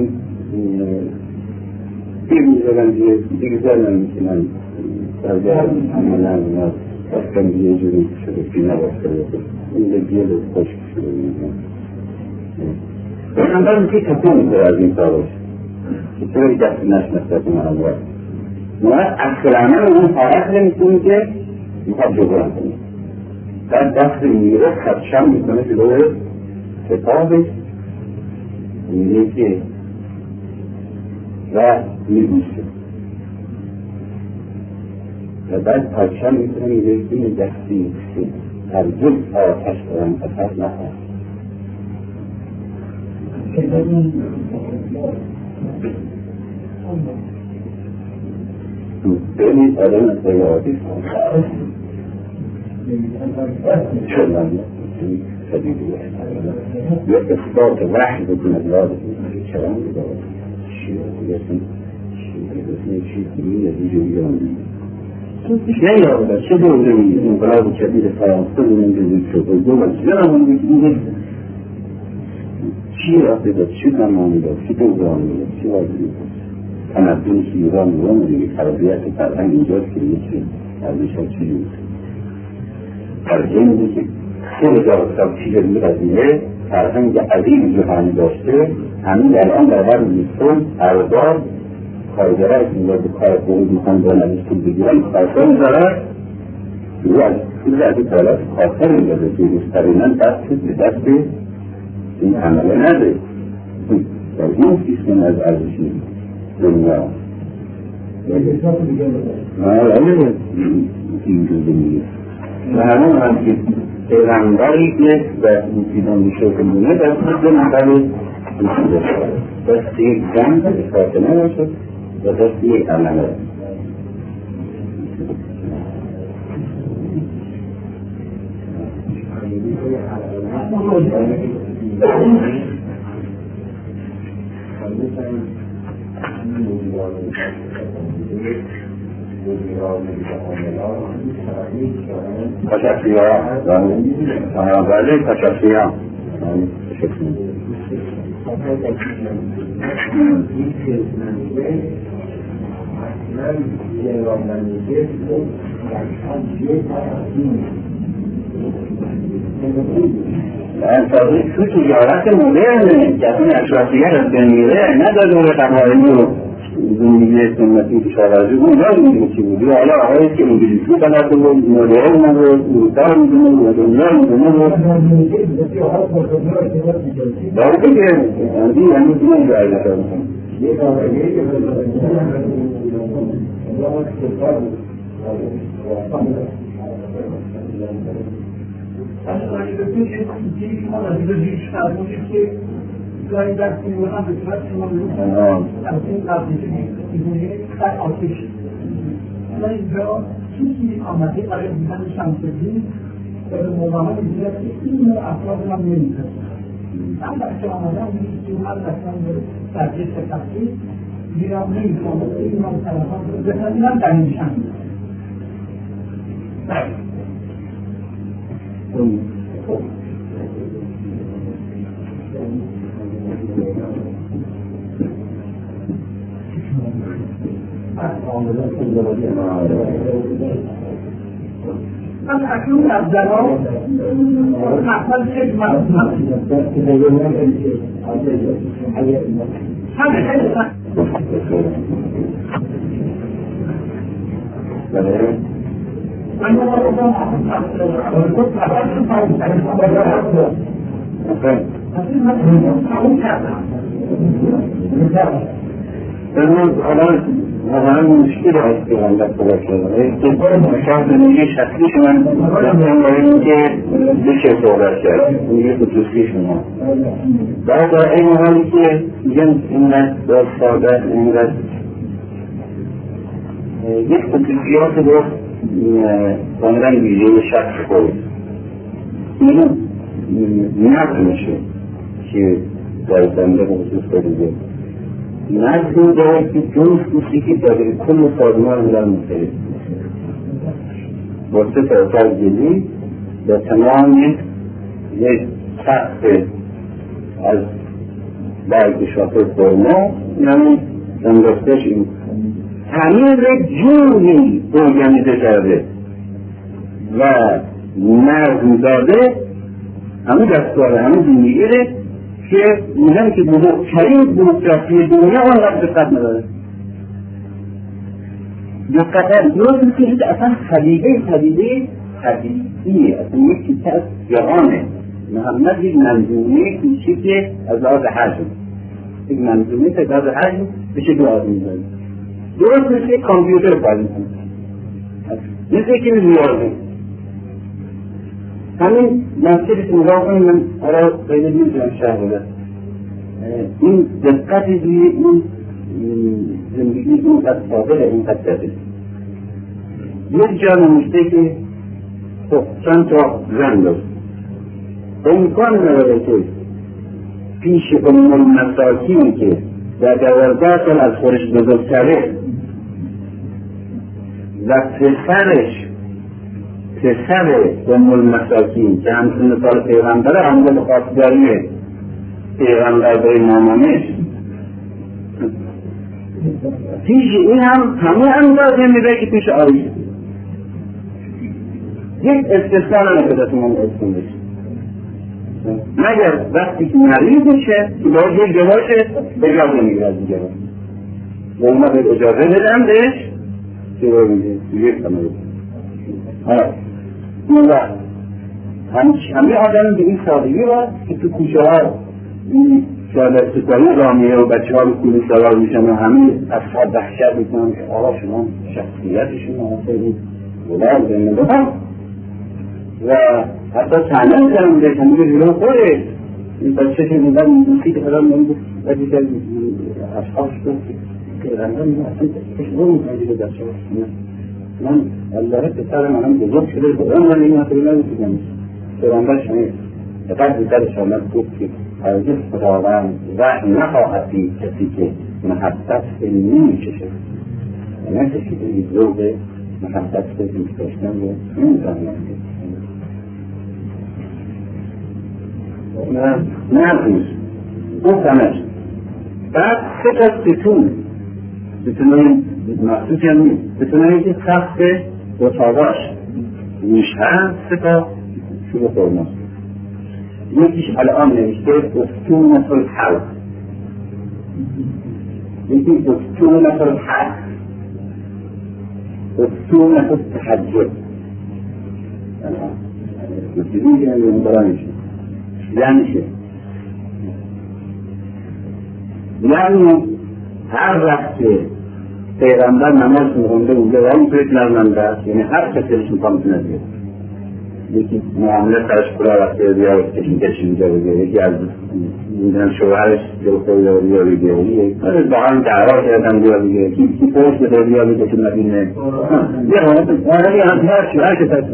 میذارم دیگه زرم میکنم درگاه عملا اصلا یه جوری شده که نباسته این لگیه خوشک شده پیغمبر میگه کسی میذاره از این کاراش که چرا دست نشنسته من اول ما اصلا اون حالت نمیتونی که میخواد جبران کنی بعد دست میره خدشم میکنه جلوه کتابش میگه که و میبوشه و بعد پرچم میکنه میگه این دستی هرگز آتش دارم پسر نخواهد بینید آدم از سیاحاتی چون سبیلی یا اثبات وحی بکن از لازم چرا میدارد چه دوره انقلاب جدید فرانسه من شد دو مسئله چی رفته داد چی زمانی داد چی دوزانی داد چی واضحی داد تمدن ایران میرون دیگه خرابیت فرهنگ اینجاست که میشه ارزشها چی بود فرهنگی که خیلی دارستان چیز میرزیه فرهنگ عظیم جهانی داشته همین الان در هر میستون ارباب کارگره از این به کار بورد میخوان دارن ازشتون بگیرن خاصه میذاره او از چیز از این کارات خاصه میذاره که مستقیما دست به دست این عمله نده در این سیستم از ارزشی دنیا اینجور میگه و همون هم که پیغمبری که در موسیدان میشه کنونه در خود نفر دست یک جنگ فاطمه باشد و دست یک عمله تشفیه بله تشفیه تو تجارت مدرنه کسی اشرافیه را بمیره نداره اون قبایلی رو زندگی سنتی کشاورزی اون نمیدونه چی بودی حالا آقایی که انگلیسی بلد بود مدرن بود اروپا میدونه و دنیا میدونه داره بگه اندی هنوز این جایده دارم گاهی در سیمونم به صورت شما میرسن از این قبلیشی میبونه در آتش حالا اینجا چیزی آمده برای دیدن شمسدین و به موقعات دیگر که این افراد من نمیدن من بچه آمدم که من رسن به درجه تفصیل میرم نمیدونم این من طرفان بسنیدم در این شمس من اکنون از جناب محفل خیلی مطمئن همه خیلی امروز حالا واقعا مشکل هست که من دست باشد شاید زندگی شخصی شما دستم باید که بشه صحبت کرد اونگه خصوصی شما بعد در این حالی که میگن اینقدر دار ساده اینقدر یک خصوصیات رو کاملا ویژه شخص خود این نقل میشه که در زنده خصوص بریده نقل داره که جنس موسیقی داره کل سازمان میرن مختلف با سه فرصل جدید به تمام یک سخت از برگ شاطر فرما یعنی انداختش این تغییر جوری ارگانیزه کرده و نظم داده همه دستگاه همه زندگی که میگن که بزرگترین بروکراسی دنیا آنقدر دقت نداره دقت درست میکنه که اصلا خلیقه طبیعیه اصلا یک چیزه از جهانه محمد یک منظومه کوچیک از لحاظ حجم یک منظومه از لحاظ حجم بشه دو آدمی داره درست مثل کامپیوتر بازی کنه مثل که ریاضی همین منصفی که نگاه کنیم من آرا خیلی میدونم شهر بوده این دقتی روی این زندگی اینقدر ساده اینقدر دقیق یک جا نمیشته که خب چند تا زن داشت امکان نداره که پیش مساکینی که در 12 سال از خودش بزرگتره و پسر مساکین که همسن سال پیغمبره همون خواستگاریه پیغمبر به امامانش پیش این هم همه اندازه میده که پیش آیه یک استثناء نکدت من اسم بشه مگر وقتی که مریض میشه که باید یک جواشه اجازه میگه از این جواش و اونا به اجازه بدن بهش که رو میگه یک سمه و همه آدم به این سادگی را که تو کوچه ها این شادستکاری رامیه و بچه ها به کولی سوار میشن و همه اصحاب بحشت میکنن که آقا شما شخصیتشون خیلی بلند زنده هم و حتی تنه میزنم میده که میگه جلو خوره این بچه که میدن موسیقی خدام نمیده و دیگر اصحابش که رنده میده اصلا کشبه میکنه دیگه بچه من الله پسر منم بزرگ شده بودم من این حتی نمیدونم پیغمبر شمید فقط بیتر شامت گفت که هرگز خداوند وحی نخواهد دید کسی که محبت علمی میکشه و نکشی به این ذوق محبت به دوست داشتن رو نمیدونم نه روز گفتمش بعد سه تا ستون مخصوصی هم نیست بتونه که سخت اتاقاش روش هست سه تا شروع فرماست یکیش الان نوشته افتونت الحلق یکی افتونت الحق افتونت التحجب بسیدی که برانشه یعنی هر وقت که پیغمبر نماز میخونده اونجا و اون توی نرمنده است یعنی هر کسیش میخوام نزید یکی معامله سرش کلا وقتی بیا کشی اینجا بگه یکی از شوهرش جلوی بیا بگه یکی با هم دعوا کردن بیا بگه یکی پوش بده بیا بگه که مدینه یه هر کسیش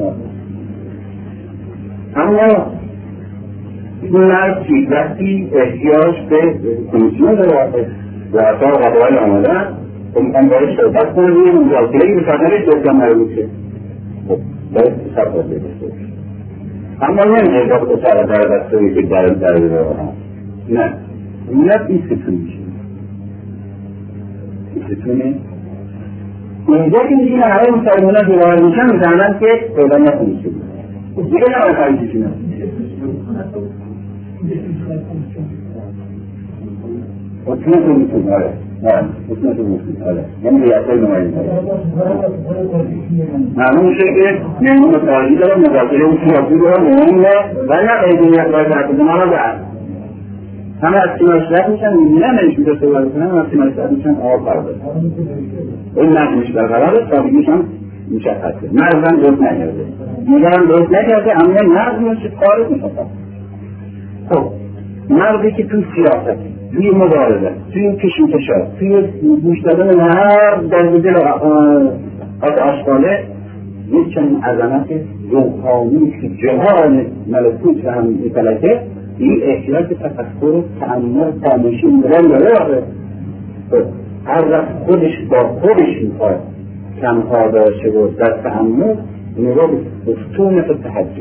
اما این نرسی وقتی احتیاج به کمیسیون داره و اصلا قضایی آمدن و میخوام باید شرکت کنه روی مذاکره‌ای به خاطرش دستم مربوطه باید حساب باید بسته اما نمیشه که سر در دستوری که در بروها نه این ستون میشه این ستونه اینجا که میگه همه مسلمانان دوباره میشن میزنن که پیدا نکنیشه دیگه نمه خریدیشونه اطمینه تو میتون آره اطمینه تو میتون آره یعنی ریاضه نمایی معلوم میشه که نمون تاریخی دارم مذاکره اون سیاسی دارم نمونه و نه قیدونیت باید نکنه ما رو برد همه از سیمایش رد میشن، نمیش میده صحبت کنن، از سیمایش رد میشن آب برده این نظمش برقراره، سابقیش هم مشخصه. مغزم درست نکرده، دیگرم درست نکرده، اما نظمش کارش میشه. خب مغزی که توی سیاست، توی مبارزه، توی کشمکشات، توی گوش دادن هر درد دل آشغاله یک چنین عظمت روحانی که جهان ملکوت هم می‌فلکه، این احتیاج به تفکر تأمل خاموشی بلند داره. هر وقت خودش با خودش میخواد کم‌ها داشته و در تأمل نگاه به ستونت تحجب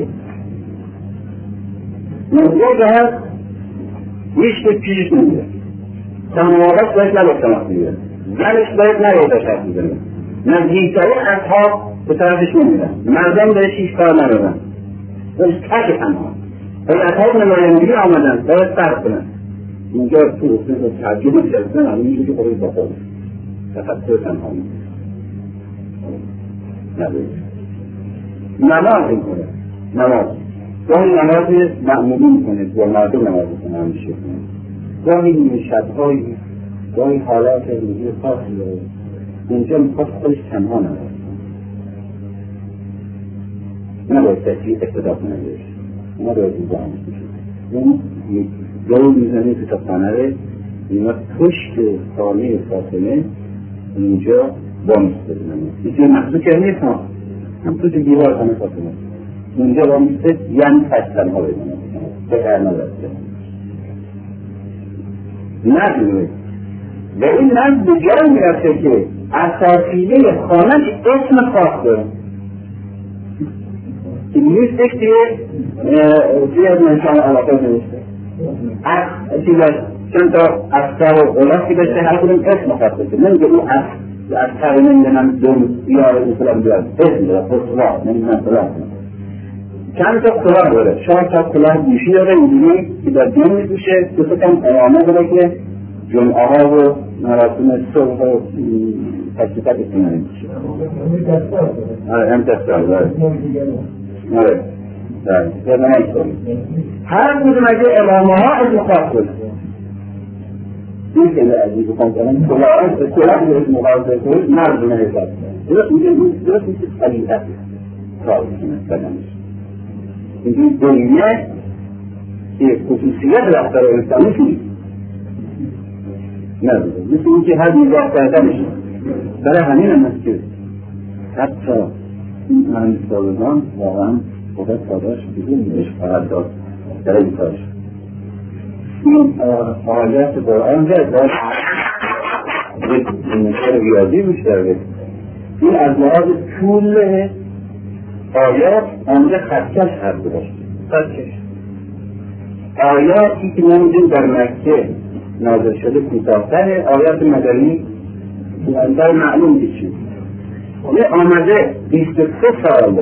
نگاه به هست هیچ پیش نمیده، تمامات باید نباید تمام میده، زنش باید نباید داشت میزنه، نزدیکتری اصحاب به طرفش نمیدن، مردم بهش هیچ کار ندارن، بهش تک تنها باید اصحاب نمایندگی آمدن باید فرق کنن. اینجا تو اصلا تحجب میشستن همه میشه که باید با خود تفکر تنها میده نماز میکنه. نماز گاهی نماز معمولی میکنه با مردم نماز میکنه، همیشه کنه گاهی شبهایی، گاهی حالات روزی خاصی داره، اینجا میخواد خودش تنها نماز نباید تشریح اقتدا کنه بهش، نباید این زمان میشه اون دو میزنه که تا خانه اینا پشت خانه فاطمه اینجا بامیست بزنه اینجا محصول که نیست ها هم تو که دیوار خانه فاطمه اینجا بامیسته یعنی پشتن ها بزنه به قرنه دسته نبیده به این نزد به جای میرسه که اساسیه خانهش اسم خاص داره که نیستش که توی از منشان علاقه نوشته چند تا افسر و اولاسی داشته هر کدوم اسم خاص داشته نمیگه او افسر نمیدونم دوم یا اصلا بیاد اسم داره خسرا نمیدونم فلان چند تا کلاه داره 4 تا کلاه گوشی داره اینجوری که در جمع میپوشه دو تا کم قیامه داره که جمعه ها و مراسم صبح و تشریفت اسمه نمیشه امتحصال داره هر کدوم اگه علامه ها از خاص کنه این که عزیز بخوام کنم کلاه درست مقابل کنید مردم حساب درست میشه طبیعت کار کنه اینجوری دنیه که خصوصیت رفتار انسانی کنید نداره مثل این که هر نگاه کردنش برای همین هم هست که حتی مهندس سازمان واقعا خدا ساداش بدون بهش فقط داد در این کارش این آیات قرآن باید این نشتر ریاضی بیشتر این از لحاظ طول آیات آنجا خطکش هست باشه خطکش آیاتی که نمیدون در مکه نازل شده کوتاه‌تر آیات مدنی در معلوم بشید یه آمده 23 سال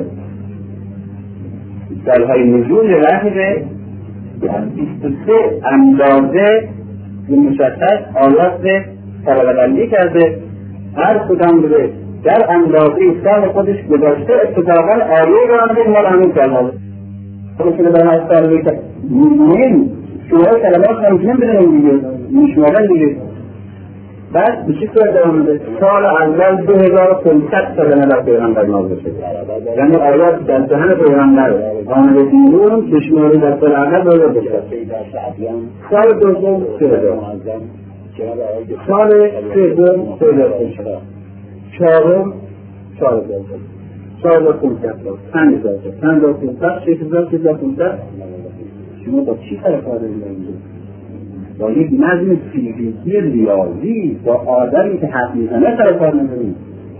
سالهای نزول وحیده از 23 اندازه مشخص آیات طبقه‌بندی کرده هر کدام بوده در اندازه سال خودش گذاشته اتفاقا آیه را آمده مال همین سالها خودشون برای هر سال بیتر مهم شوهای کلمات ممکنه بدنیم دیگه میشمارن دیگه بعد به چی صورت آمده سال اول 2500 کلمه در پیغمبر نازل شده یعنی آیات در دهن پیغمبر آمده بیرون چشماری در سال اول باید بشه سال دوم 3000 سال سوم 3000 چهارم 4000 4500 5000 5500 6000 6500 شما با چی کار دارید با یک نظم فیزیکی ریاضی با آدمی که حرف میزنه سر کار نداریم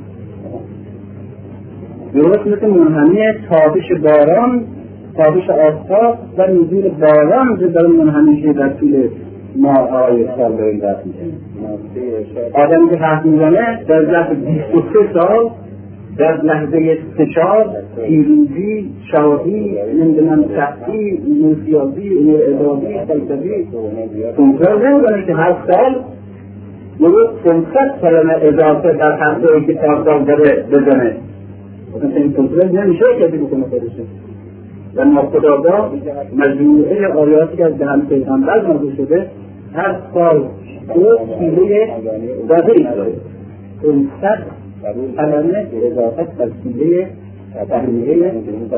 درست مثل منحنی تابش باران تابش آفتاب و نزول باران که در منحنیشه در طول ماهای سال داریم دست میکنیم آدمی که حرف میزنه در ظرف 23 سال در لحظه فشار، پیروزی، شادی، نمیدونم سختی، سیاسی، اداری، فلسفی کنترل نمیدونه که هر سال درست 500 کلمه اضافه در هفته‌ای که سال داره بزنه مثلا این کنترل نمیشه کسی بکنه خودشه و ناخودآگاه مجموعه آیاتی که از دهن پیغمبر نازل شده هر سال 2 کیلوی دقیق داره 500 کلمه اضافت بر کیلوی تحمیله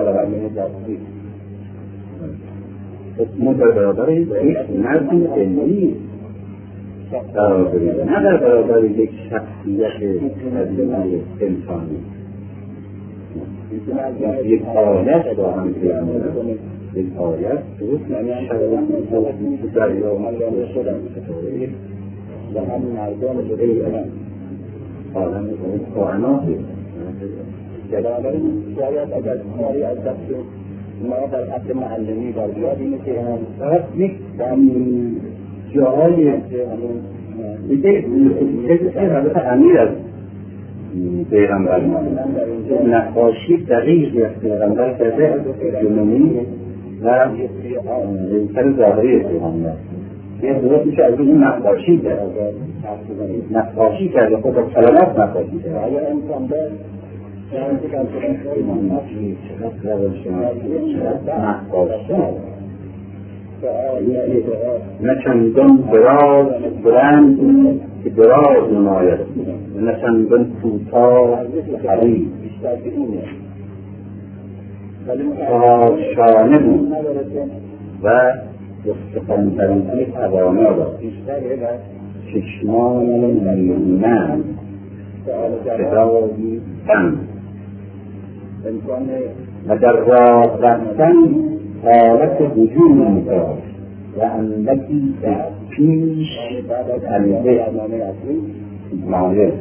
ما در برابر یک نظم علمی قرار داریم، نه در برابر یک شخصیت طبیعی انسانی. یک آیت با هم پیامده، یک آیت درست دریا مجال شدن ستاره و هم مردم آدم کائناتی. بنابراین شاید اگر کاری از دست ما در حد معلمی در بیاد اینه که فقط یک جاهای یک حضرت امیر از پیغمبر نقاشی دقیقی از پیغمبر کرده جنونی و سر ظاهری پیغمبر یه درست میشه از این نقاشی کرده خود از کلمات نقاشی کرده اگر امکان داشت نه چندان دراز بلند که دراز نماید نه چندان کوتاه حریف شانه بود و استخوان‌دریدی توانا داشت چشمان میمونند صدایی بند و در راه رفتن حالت هجوم می‌داشت و اندکی پیش علیه مایه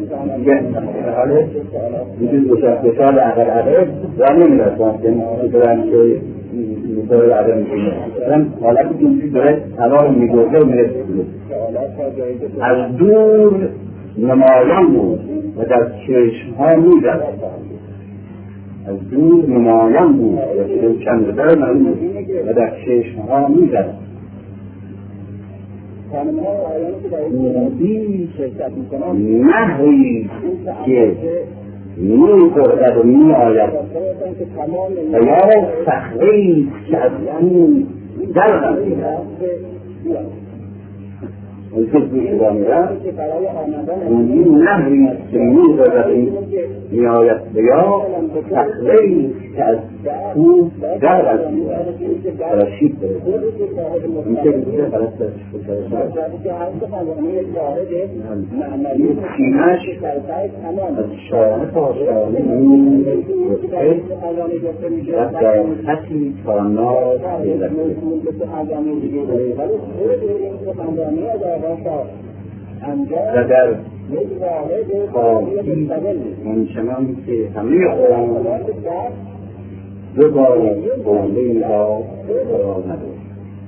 وجود بسال عقل و نمی‌رسند که می‌دارن که می‌دارن عدم می‌کنن حالتی که اینجوری داره هوا می‌گرده و می‌رسه از دور نمایان بود و در چشم‌ها می‌زد از دور نمایان بود و چند در نمود و در چشم‌ها می‌زد نحوی که می‌گردد و می‌آید و یا صخره‌ای که از اون درغمید این نهری که می‌گردد می‌آید و یا صخره‌ای که از او درغمید فراشید میشه بگیره فرستش سینه‌اش از شانه تا شانه می‌گفته و در خطی تا ناز و در خواهی منشمان که همه قرآن دو بار قرآن را نداشت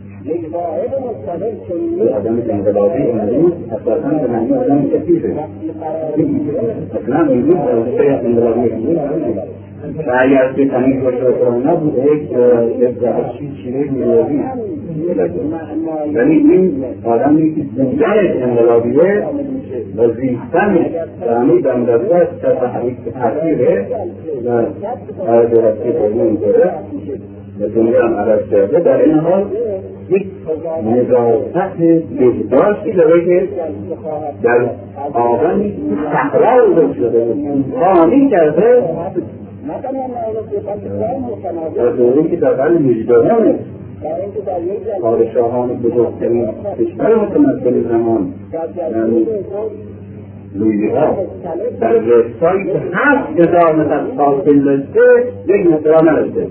به آدم انقلابی امروز اساساً به معنی آدم کثیفه اصلا امروز به انقلابی امروز و اگر که تنید باشه و قرآن نبود یک زهرشی چیره میروی ولی این آدمی که دیگر انقلابیه و زیستن و همه بندرگاه تحقیقه و دولتی قرآن داره و دنیا هم عوض کرده در این حال یک نظافت بهداشتی داره که در آدمی صحرا وجود شده خانی کرده در دوری که در قرن 18 پادشاهان بزرگترین کشور متمدن زمان یعنی لویی‌ها در رسایی که 7,000 متر فاصله داشته یک متر نداشته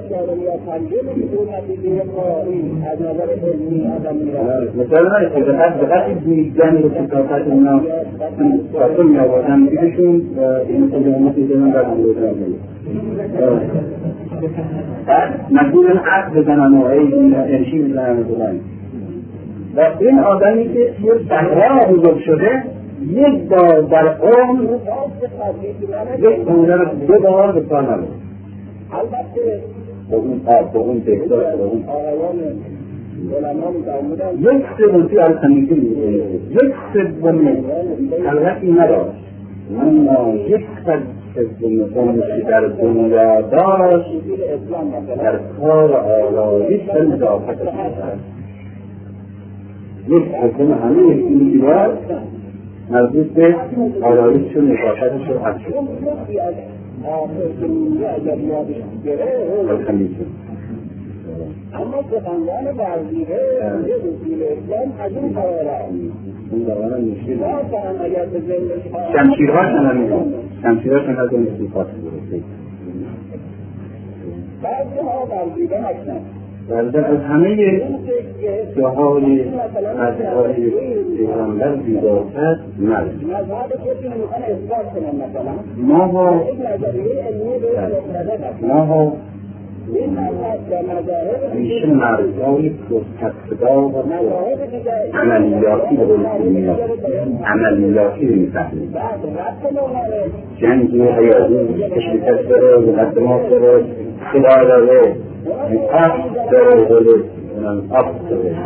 مثلا دقیقی دیدن رو که کافت اونا کافت می‌آوردن دیدشون این خودمونت می‌دونن در بودن مجبورن عقل بزنن و انشی بزنن و این آدمی که یه صحرا بزرگ شده یک بار در عمر یک خونه رو 2 بار به کار نبود با اون آب با اون بهداشت با اون یک سومی از خمیسی یک سومی خلقی نداشت اما یک سومی خمشی در دنیا داشت در کار آلایش و نظافتش می‌کرد یک حکم همه این دیوار مربوط به آرایش و نشاطش و حد شد اما سخنگان برزیره یه رسول اسلام از این قراره اون دوانه مشکل اگر به زندگی شمشیرهاشون هم میگن شمشیرهاشون از اون استفاده برسید بعضی ها برزیره هستن بلده از همه جاهای از آقای پیغمبر بیدارتر مرد مذهب کسی میخوان اثبات کنن مثلا ما یک نظریه علمی به این مذهب و مذاهب همیشه مردهای پرتقصدا و عملیاتی رو میفهمیم جنگ حیاتی تشریفت داره مقدمات داره خدا داره اصل داره اصل داره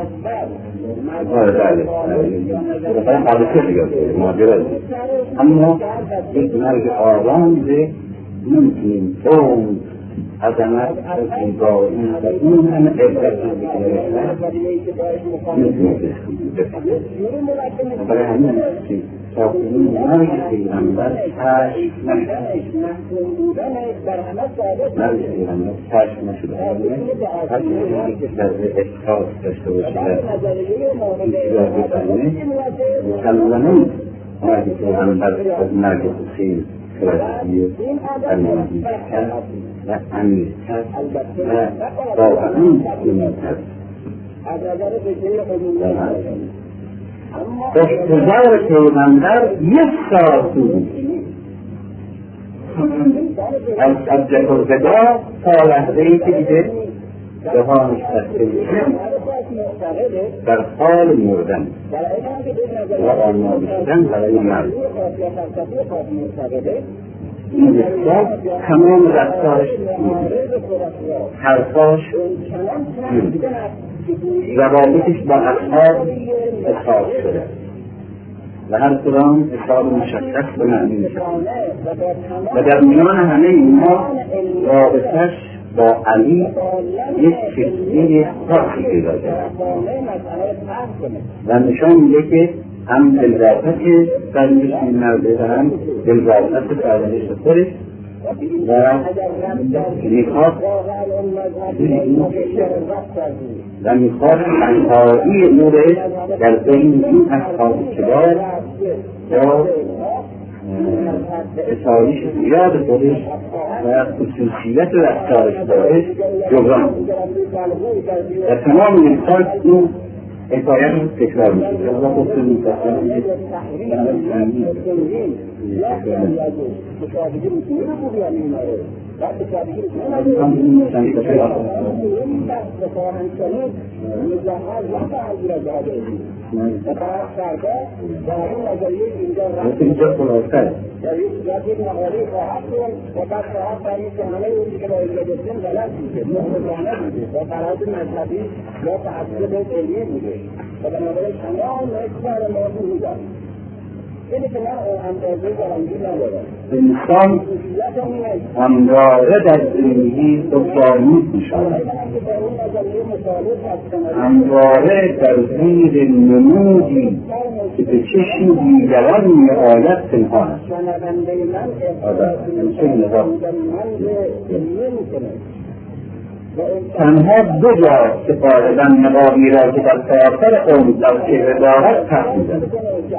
بله حادثه دیگه ماجرا اما یک مرگ آرام به نمیتونیم اون عظمت و زیبایی و این همه عبرت رو نمیتونیم برای همین که تا کنون مرگ پیغمبر کشف نشده مرگ پیغمبر کشف نشده هر چیزی که در احساس داشته باشه در اجرا بکنه مسلماً مرگ پیغمبر از مرگ حسین فرسیه فرمانگی کرد و امیر کرد و واقعاً کنید کرد احتضار پیغمبر یک ساعت بود از حجت الوداع تا لحظه‌ای که دیگه جهانش بسته میشه در حال مردن و آماده شدن برای مرگ این بسیار تمام رفتارش حرفاش روابطش با اصحاب اصحاب شده و هر کدام اصحاب مشخص به معنی میشه و در میان همه اینها رابطش با علی یک چیزی خاصی پیدا کرد و نشان میده که هم دلرابط سرنوشت این مرده و هم دلرابط سرنوشت خودش و میخواد تنهایی او در بین این اصحاب کبار با اتاریش زیاد خودش و خصوصیت رفتارش دارش جبران بود و تمام میخواد این حکایت رو تکرار میشه الله خودتون میتاستن اینجا خلاصه و بنابراین تمام اکبر موضوع میدن اینه که من اندازه درنگی ندارم انسان همواره در زندگی سوگواری میشود همواره در زیر نمودی که به چشم دیگران میآید پنهان است تنها دو جا که غالبا نقابی را که در سراسر قوم در چهره دارد پس میزند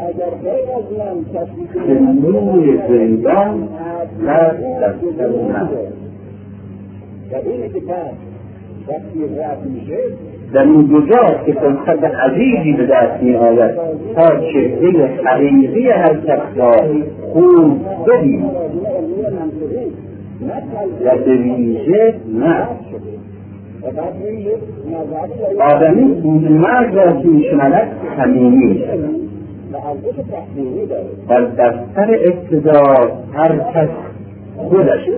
زندوی زندان و دستر من در این دو جا که فرصت عزیزی به دست میآید تا چهره حقیقی هر کس را خوب ببینید و به ویژه نه آدمی بود مرد را که میشنود صمیمی میشود در دفتر ابتدا هر کس خودش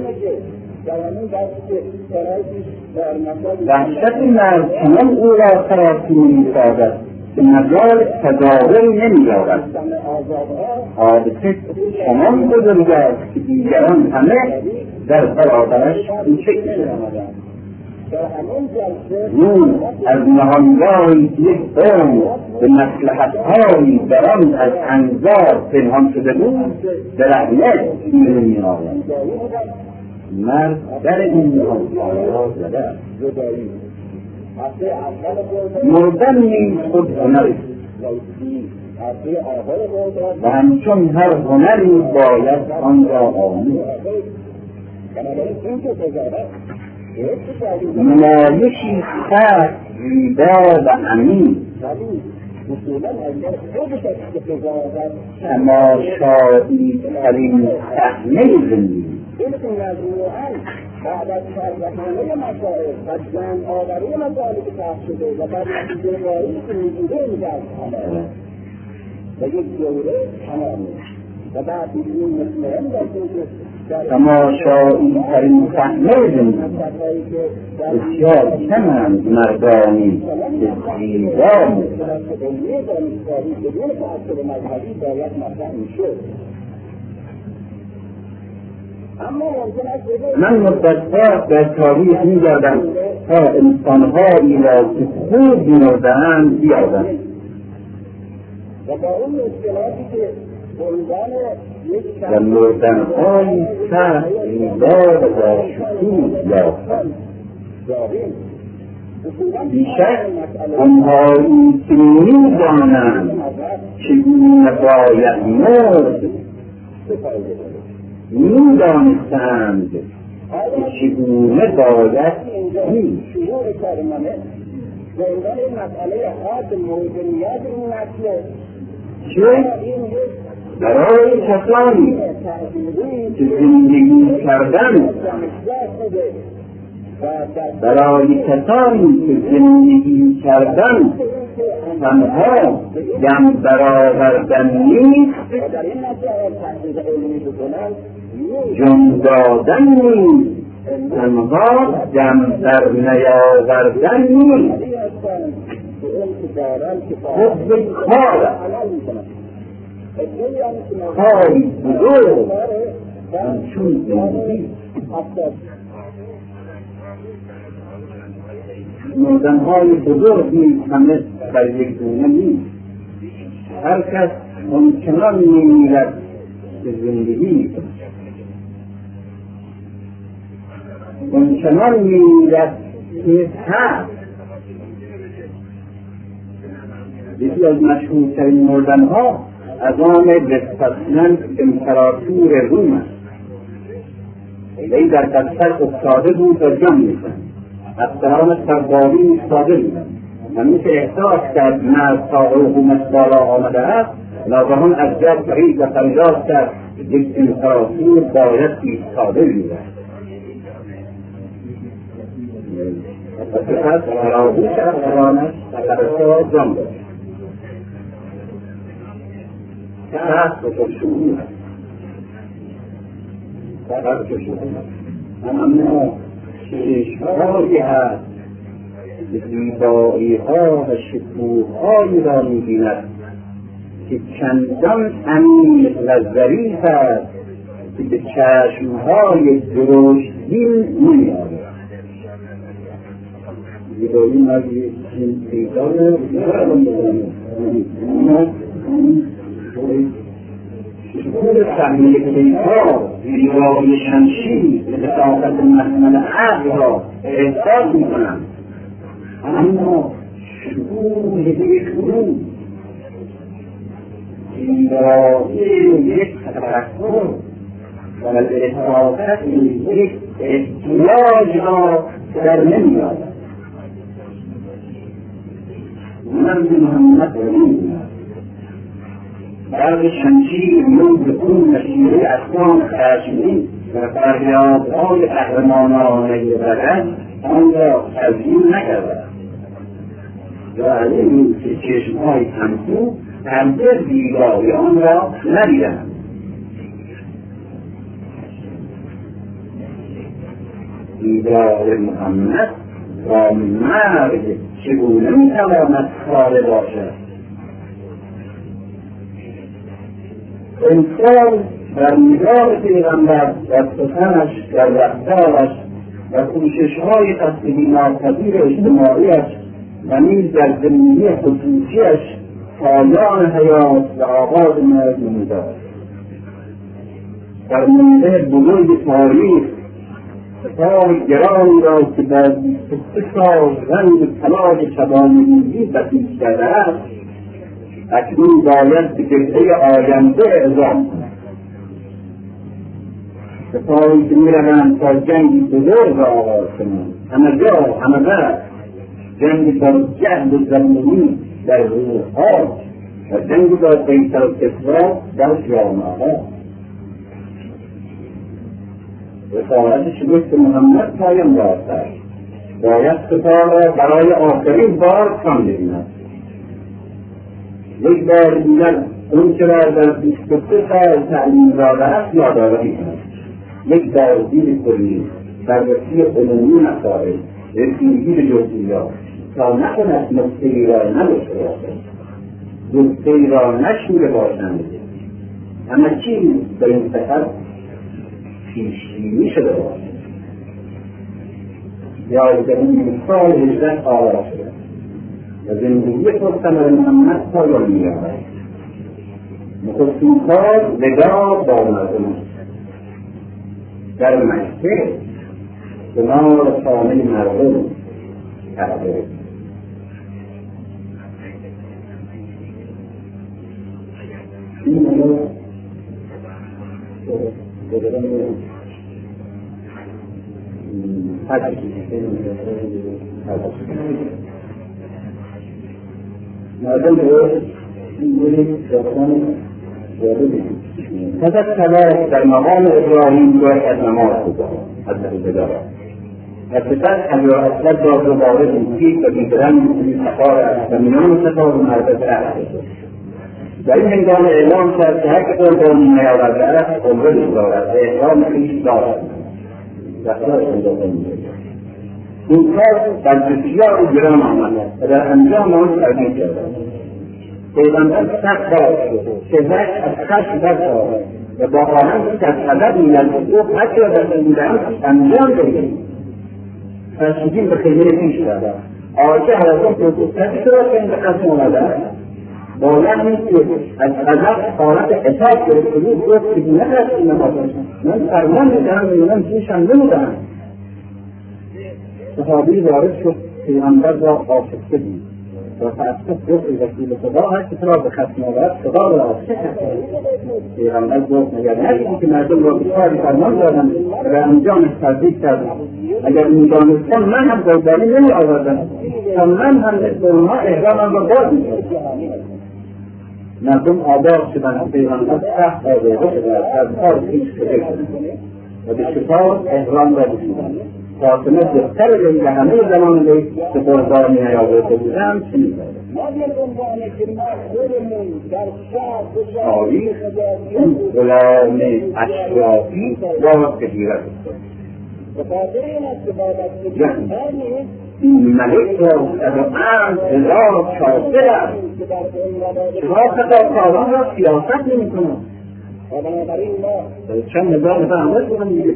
وحشت مرد چنان او را سراسیمه میسازد که مجال تظاهر نمی‌یابد حادثه چنان بزرگ است که دیگران همه در برابرش کوچک می‌شوند نور از نهانگاهی یک قوم به مصلحت‌هایی در آن از انظار پنهان شده بود برهنه بیرون می‌آید. مرد در این نهانگاه‌ها زده است. مردن نیز خود هنری و همچون هر هنری باید آن را آموخت. نمایشی خاص زیبا و عمیق، تماشایی ترین صحنه زندگی، بعد از فرزانه مسائل و جمع آوری مسائلی که پخش شده و بعد نتیجه واقعی که می‌بوده می‌دهد و یک دوره تمام و بعد می‌بینیم مطمئن داشتیم که تماشایی ترین صحنه زندگی بسیار کمند مردانی که زیبا بدون تعصب مذهبی باید مطرح می‌شد. من مدت‌ها در تاریخ می‌گردم تا انسان‌هایی را که خوب می‌مردند بیابم و مردن‌های سخت زیبا و باشکوه یافتم. بیشک آنهایی که می‌دانند چگونه باید مرد می‌دانستند که چگونه باید زیست. چه برای کسانی که زندگی کردن تنها دم برآوردن نیست، جان دادن نیست، تنها دم در نیاوردن نیست، حب کار کاری بزرگ همچون زندگی. مردن‌های بزرگ نیز همه در یک گونه نیست. هر کس آنچنان می‌میرد که زندگی آنچنان می‌میرد که هست. یکی از مشهورترین مردن‌ها از آن وسپاسیان امپراتور روم است. وی در بستر افتاده بود و جان می‌کند. افسران سربازی ایستاده بودند. همین که احساس کرد مرد تا حکومت بالا آمده است، ناگهان از جا پرید و فریاد کرد یک امپراتور باید ایستاده می‌باشد. و سپس فراموش افسرانش ترسا جان داشت. سخت و پرشعور است. اما چشمهایی هست به زیبایی‌ها و شکوه‌هایی را می‌بیند که چندان عمیق و ظریف است که به چشمهای درشتبین نمی‌آید. زیبایی مردی پیدان شکوه صحنه کلیسا، زیبایی شمشیر، لطافت محمل عقل را احساس می‌کنند، اما شکوه یک روح، زیبایی یک تفکر و احساسات یک احتیاج را در نمی‌آید. مرد محمد نمی‌آید. برق شمشیر نور خون و شیره اسلام خشمگین و فریادهای قهرمانانه بدن آن را تزیین نکرده و علمی که چشمهای همسو هرگز زیبایی آن را ندیدند. دیدار محمد با مرگ چگونه میتواند خاله باشد؟ انسان در نگاه پیغمبر در سخنش در رفتارش و کوشش‌های تسلیمی ناپذیر اجتماعیش و نیز در زمینه خصوصیش پایان حیات و آغاز مرگ نمی‌دارد. در منطقه بزرگ تاریخ کار گرانی را که در 23 سال رنگ طلاق شبانگیزی بسیج کرده است اکنون باید به جبهه آینده اعزام کند. کسانی که میروند تا جنگی بزرگ را آغاز کنند، همه جا همه وقت جنگ با جهل زمینی در روحها و جنگ با قیصر و کسری در جامعه‌ها. رسالت شگفت محمد پایان یافته است. باید کتاب را برای آخرین بار خوانده ببیند. یک بار دیگر اون که را در 23 سال تعلیم داده است یادآوری کند. یک بازدید کلی بررسی عمومی مسائل، رسیدگی به جزئیات تا نکند نکته‌ای را نداشته باشد، نکته‌ای را نشنیده باشند. همه چیز در این سفر پیشبینی شده باشد. یا در این سال 18 آغاز شده و زندگی پرثمر محمد پایان می‌یابد. نخستین کار وداع با مردم است. در مکه کنار خانه مردم کرده. این مردم فقط صلاح در مقام ابراهیم باید از نماز بگذارد از بدارد و سپس حجر اسود را دوباره بوسید و بیدرم میتونی سفار و میان سفار و مرد رفت در این هنگام اعلام کرد که هر که قربانی نیاورده است عمره بگذارد و احرام خویش دارد این کار در بسیار گران آمد و در انجام آن تردید کرد. پیغمبر سخت باز شد که وقت از خشم برخواهد و با آنان که از حضر می‌لرزید او حتی را در بودن انجام دهید. فرشیدین به خیمه پیش رود. آنچه حضرت پرسید چرا که این به قسم آمده است؟ باید نیست که از حضر حالت اطاعت گرفته بود گفت که نخواست این نماز من فرمان میدهم و من پیشم نمیدهم. صحابی وارد شد پیغمبر را آشفته دید و تأسف گفت وکیل خدا هر که را به خصم آورد خدا را آشفته کرد. پیغمبر گفت مگر نشدی که مردم را به کاری فرمان دادم و انجامش تصدیق کردم. اگر میدانستم من هم قربانی نمی آوردم تا من هم مثل اونها احرامم را باز می‌کردم. مردم آباد شدند. پیغمبر سخت آزرده شد از کار پیش شده و به شفاعت احرام را بسیدند. فاطمه دختر وی و همه زمان وی که قربانی نیاورده بودند چنین دارد. تاریخ این غلام اشرافی باز بگیرد. این ملک را 105,000 شاگرد است. شما خطاکاران را سیاست نمی‌کنند. چند هزار فهمت کنم دیگه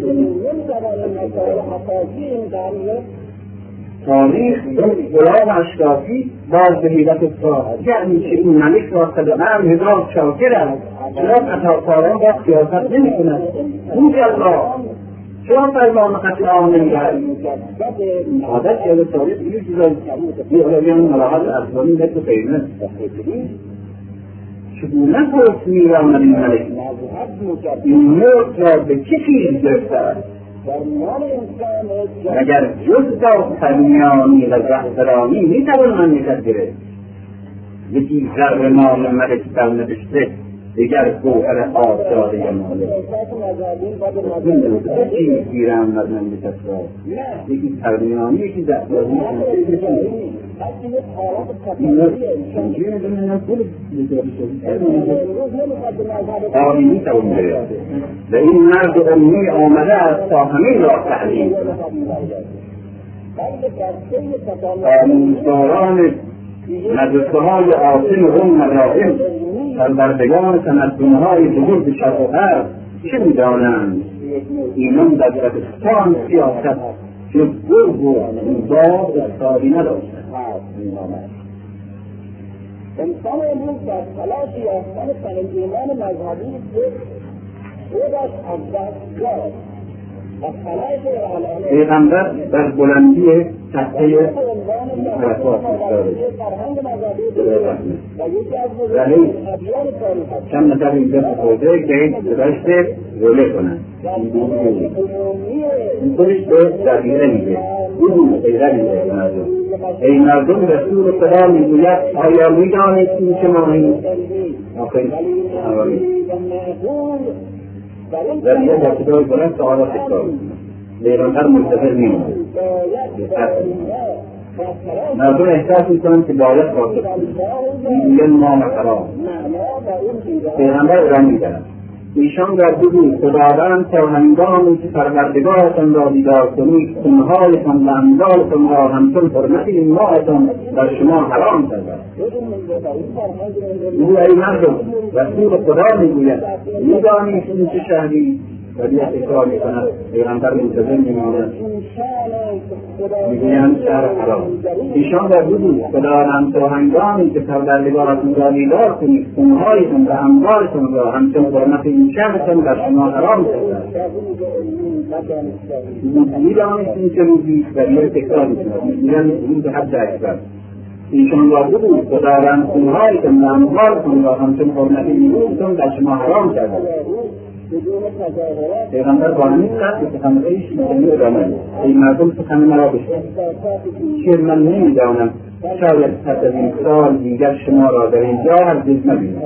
تاریخ این غلام اشرافی باز به حیلت افتاد. یعنی که این ملک را 105,000 شاگرد است. چرا خطاکاران را سیاست نمی‌کنند؟ این الله چرا فرمان قتل آن نمی‌دهد؟ عادت یاد تاریخ یه چیزایی بیان ملاحظ افغانی نتو قیمت چگونه پرس می‌رامد این ملک؟ این ملک را به چه چیز گرفته است؟ اگر جز داستانیانی و زعفرانی می‌توان مملکت گرفت. یکی زر مال ملک در نوشته دیگر گوهر آزاده مالک. چیز گیرم از مملکت را یکی ترمیانی یکی زعفرانی آمینی توان گرفت و این مرد امی آمده است تا همین را تعلیم آموزگاران مدرسه‌های آسن و مدائم سربردگان تمدن‌های بزرگ شرق و غرب چه می‌دانند؟ اینان در دبستان سیاست جز گرگ و گاو اختیاری نداشتند. انسان امروز در تلاش یافتن سرانجام مذهبی خودش از دست داد و تلاش اعلام پیغمبر در بلندی تحته حرکات داره ولی چند نفر اینجا بخورده که این رشت روله کنن اینطورش به دقیقه میگه این غیره میگه مردم ای مردم رسول خدا میگوید آیا میدانستید که ما این آخری حوالی در یه باشدهای کنن سوالات اکتار پیغمبر منتظر میمونه مردم احساس میکنن که باید واقع میگوین ما حرام پیغمبر ادامه میدهد ایشان را بگوی خداوند تا هنگامی که پروردگارتان را دیدار کنید خونهایتان و اموالتان را همچون حرمت ماهتان بر شما حرام کرده. میگوی ای مردم رسول خدا میگوید میدانید چه شهری ولی اکرار میکند پیغمبر منتظر میماند میگویند شهر حرام. ایشان را بگوی خداوند تا هنگامی که پروردگارتان را دیدار کنید خونهایتان و اموالتان را همچون حرمت این شهرتان بر شما حرام کرده. میدانید چه روزی ولی اکرار میکند میگویند روز حج اکبر. ایشان را بگوی خداوند خونهایتان و اموالتان را همچون حرمت این روزتان بر شما حرام کرده. پیغمبر با همین قصد سخنرانی ایش ادامه ای مردم سخن مرا بشنوید که من نمیدانم شاید پس از این سال دیگر شما را در اینجا هرگز نبینم.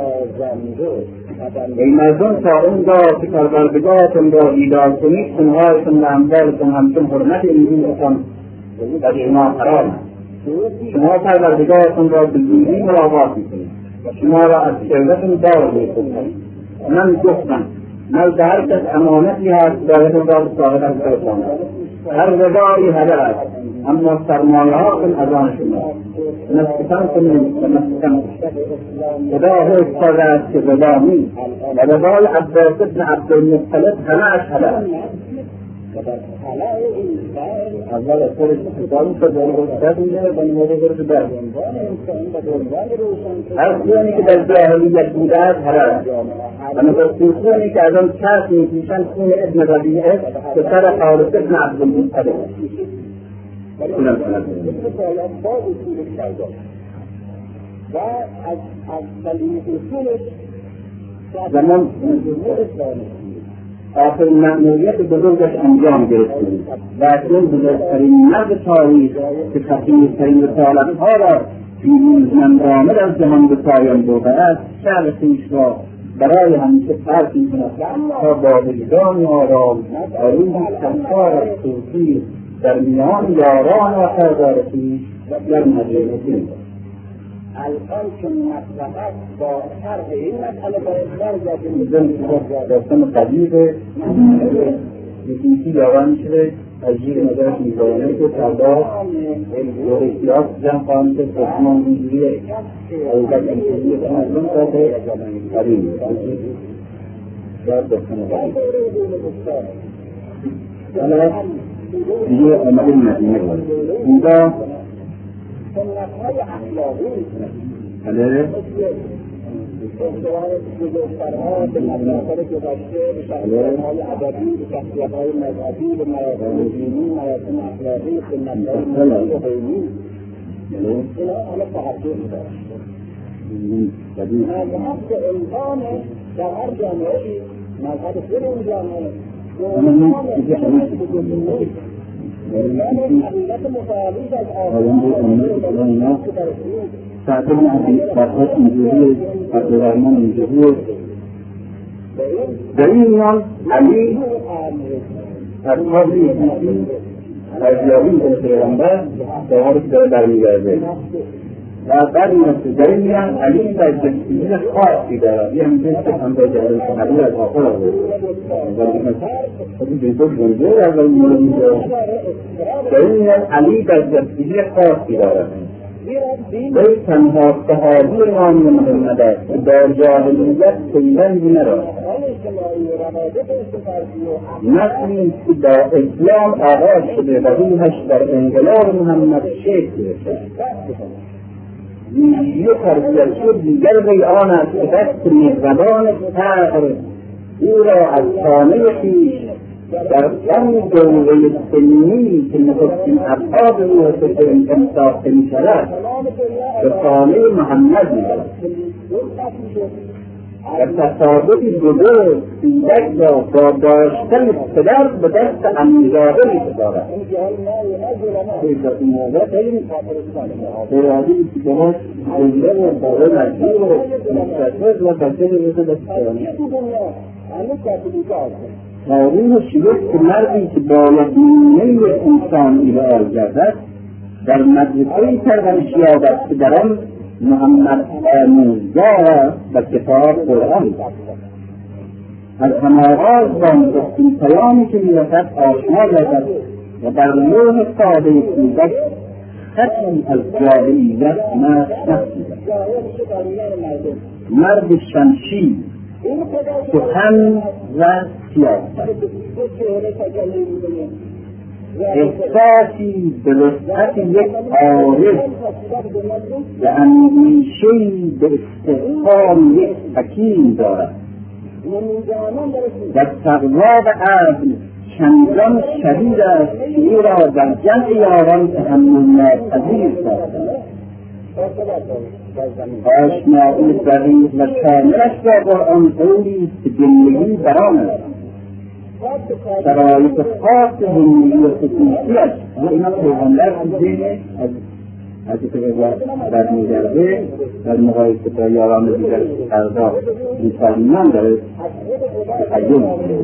ای مردم تا اونگاه که پروردگارتان را دیدار کنید خونهایتان و اموالتان همچون حرمت این روزتان بر شما حرام است. شما پروردگارتان را به زودی ملاقات میکنید شما را از ثروتتان دار میکنید. من گفتم نزد هر کس امانتی هست باید او را به صاحبش برساند. هر وداعی هدر است اما سرمایه ها کن از آن شما نسکتن کنید و نسکتن خدا حکم کرده است که ودا نیست و ودای عباس ابن عبدالمطلب همه اش هدر است. اول از خودش کتابی که داری گفتد میده و نموده برد برد هر خونی که در جاهلیت بوده است هدر است و نفسیر خونی که از آن چرخ میکشند خون ابن ربیعه که سر خالص ابن عبدالمطلب و از سلیمت رسولش زمان آخر مأموریت بزرگش انجام گرفته و اکنون بزرگترین مرد تاریخ که خطیرترین رسالتها را پیروزمندانه از جهان به پایان برده است شأن خویش را برای همیشه ترک می‌کند تا با وجدان آرام و روحی سرشار از توفیق در میان یاران و سردار خویش در مجلس کنید. الان چون مطلقات با شرح این مسئله باید برگردیم داستان قدیمه یکی یاران شده از جیر مدرش میزانه که سردار دورشیات جمع خواهند که سرمان اینجوریه اوزد انتظیه که مردم کرده قدیمه داستان قدیمه حالا دیگه آمده مدینه بود اینجا سنت‌های اخلاقی بله بزرگترها به مدرسه گذشته به شخصیت‌های ادبی به شخصیت‌های مذهبی به مراسم دینی مراسم اخلاقی سنت‌های حقوقی اینا همه تحقیق داشت. مذهب به عنوان در هر جامعه‌ای مذهب خود اون جامعه حقیقت متعالیش از آسمان ساعت فرقات اینجوری عبدالرحمن اینجوری در این میان علی اصحاب ایزیسی ارزیابی به پیغمبر در حالی که داره برمیگرده و بعد در این میان علی در جنسیزی خاصی دارد یه همچنین که همده جلال شهری از آخر آورد خودی جنسیز گنجور از این میان در این میان علی در جنسیزی خاصی دارد وی تنها صحابی امام محمد است که در جاهلیت پیوندی نداشت نسلی که با اسلام آغاز شده و روحش در انقلاب محمد شکل گرفته ویژگی تربیتی دیگر وی آن است که دست مهربان فقر او را از خانه خویش در آن دوره سنی که نخستین ابعاد او ساخته می‌شود به خانه محمد می‌برد و تصادفی بزرگ کودک را با داشتن پدر به دست عمیزاده می‌سپارد. در این موضوع خیلی ارادی که باید زنده و باید مجبور و مستقر و بچه روزه دست کنید. تاریخ شگفت که مردی که باید نیمه انسان ایرائل گردد در مدرسه‌ای پرورش یابد که در آن محمد آموزگار و کتاب قرآن از هماغاز با نخستین پیامی که میرسد آشنا گردد و در لوح ساده کودک خطی از جاهلیت نشناسیده. مرد شمشیر سخن و سیاست احساسی به وسعت یک عارف و اندیشه‌ای به استحکام یک حکیم دارد و تقوا و عدل چندان شدید است که او را در جمع یاران تحمل ناپذیر ساختند. آشنایی دقیق و کاملش با قرآن قولی که زندگی بر آن است، شرایط خاص زندگی و خصوصیت و اینا پیغمبر دیگه از که بر میگرده در مقایسه با یاران دیگر پرداخت می‌فرمایند داره تخیل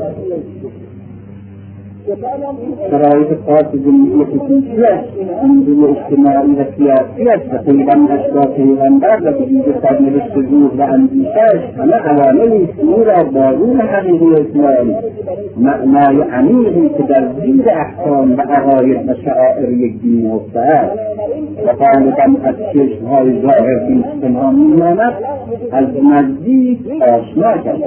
شرایط خاص زندگی و خصوصیت امور اجتماعی و سیاسیت و پیغمبرش با پیغمبر و بجوز سرنوشت روح و اندیشه‌اش همه عواملی است او را با روح حقیقی اسلام معنای عمیقی که در زیر احکام و عقاید و شعائر یک دین نهفته است و غالبا از چشم‌های ظاهر بی‌استنام می‌ماند از نزدیک آشنا کرد.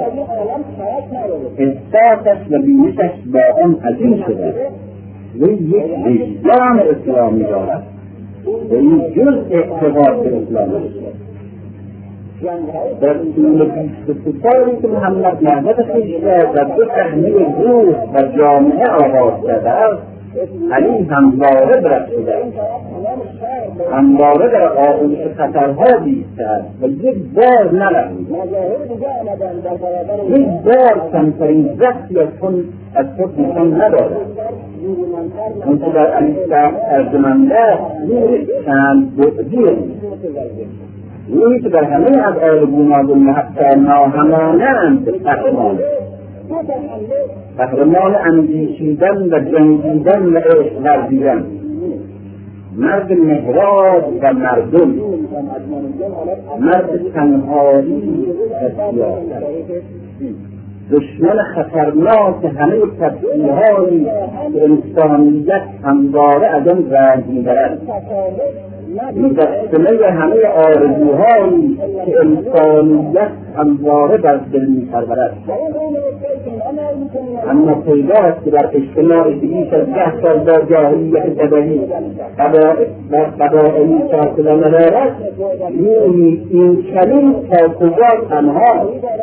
احساسش و بینشش با آن عظیم شده و یک وجدان اسلامی دارد و این جز اعتقاد به اسلام است. در طول 22 سالی که محمد مهدد خویش را در دو صحنه روح و جامعه آغاز کرده است علی همواره برسیده است، همواره در آغوش خطرها بیسته است و یک بار نرمید، یک بار کمترین زخمی از خود نشان ندارد. اون که در علی ارجمنده نور چند بعدی روحی که در همه از آل گوناگون حتی ناهمانند قهرمان اندیشیدن و جنگیدن و عشق ورزیدن، مرد محراب و مردم، مرد تنهایی و سیاست، دشمن خطرناک همه تفسیرهایی که انسانیت همواره از آن رنج میبرد، مجسمه همه آرزوهایی که انسانیت همواره در دل می‌پرورد. اما پیداست که در اجتماع بیش از 10 سال با جاهلیت بدوی قبائلی فاصله ندارد، این کلیم تا کجا تنها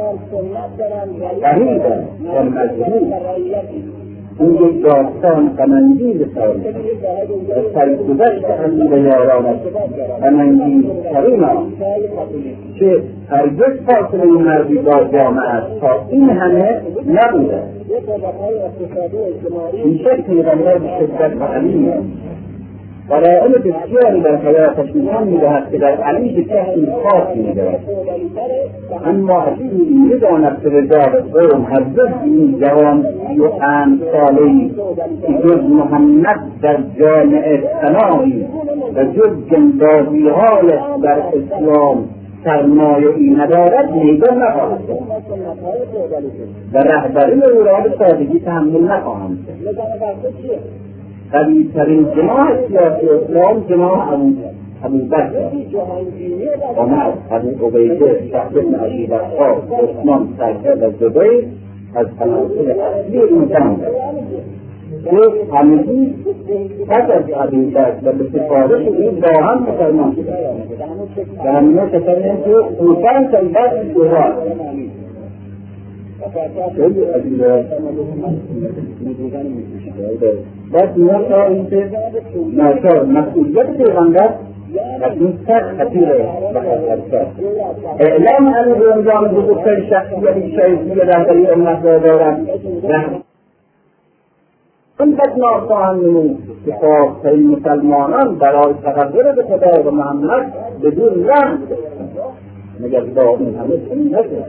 غریب و مجهول. این یک داستان غم‌انگیز تاریخ و سرگذشت امیر یارانش غم‌انگیزترین است که هرگز فاصله این مردی با جامعه است تا این همه نبوده. این شکل پیغمبر به شدت علیم است. دلایل بسیاری در حیاتش نشان می‌دهد که در علی به کسی خاص می‌دهد، اما اصلی می‌داند که رجال قوم هرگز این جوان 35 ساله‌ای که جز محمد در جامعه سنایی و جز جنبازی‌هایش در اسلام سرمایه‌ای ندارد میدان نخواهد و رهبری او را به سادگی تحمل نخواهند کرد. قوی‌ترین جناح سیاسی اسلام جناح ابوبکر عمر ابو عبیده شهر بن ابی وقاص عثمان سعد و زبیر از عناصر اصلی انسان که همگی پس از حقیقت و به سفارش این با هم مسلمان شده و همینه کسانی هم که انسان سنبت شده خیلی عجیبه بس نیاز تا این که مسئولیت پیغمبر از این سر خطیره بخصد اعلام علی به انجام بزرگتر شخصیتی شایستی رهبری امت را دارد این بدنار خواهند نمود که خواستهی مسلمانان برای تقدر به خدا و محمد بدون رحم مگر با این همه چنین نشد.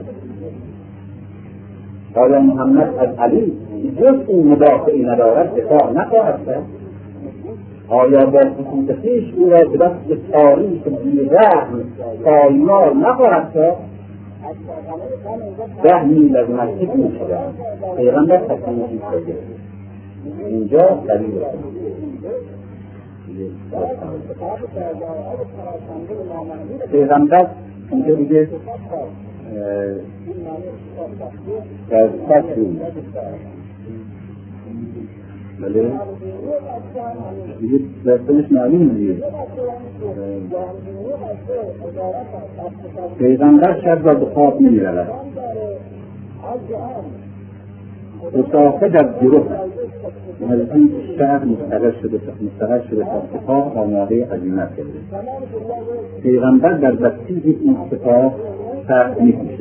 آیا محمد از علی جز این مدافعی ندارد دفاع نخواهد کرد؟ آیا با خصوص خویش او را به دست تاریخ بی‌رحم پایمال نخواهد کرد؟ 10 میل از مسجد می‌شوند پیغمبر تصمیم ایستاده اینجا دلیل پیغمبر اینجا دیگه در فصلی بله دیگه دستانش معلوم دیگه پیغمبر شب را به خواب می‌رود اصافه در گروه نزدیک شهر مستقر شده تا سپاه آماده عزیمت کرده. پیغمبر در بسیج این سپاه سخت می‌کوشد.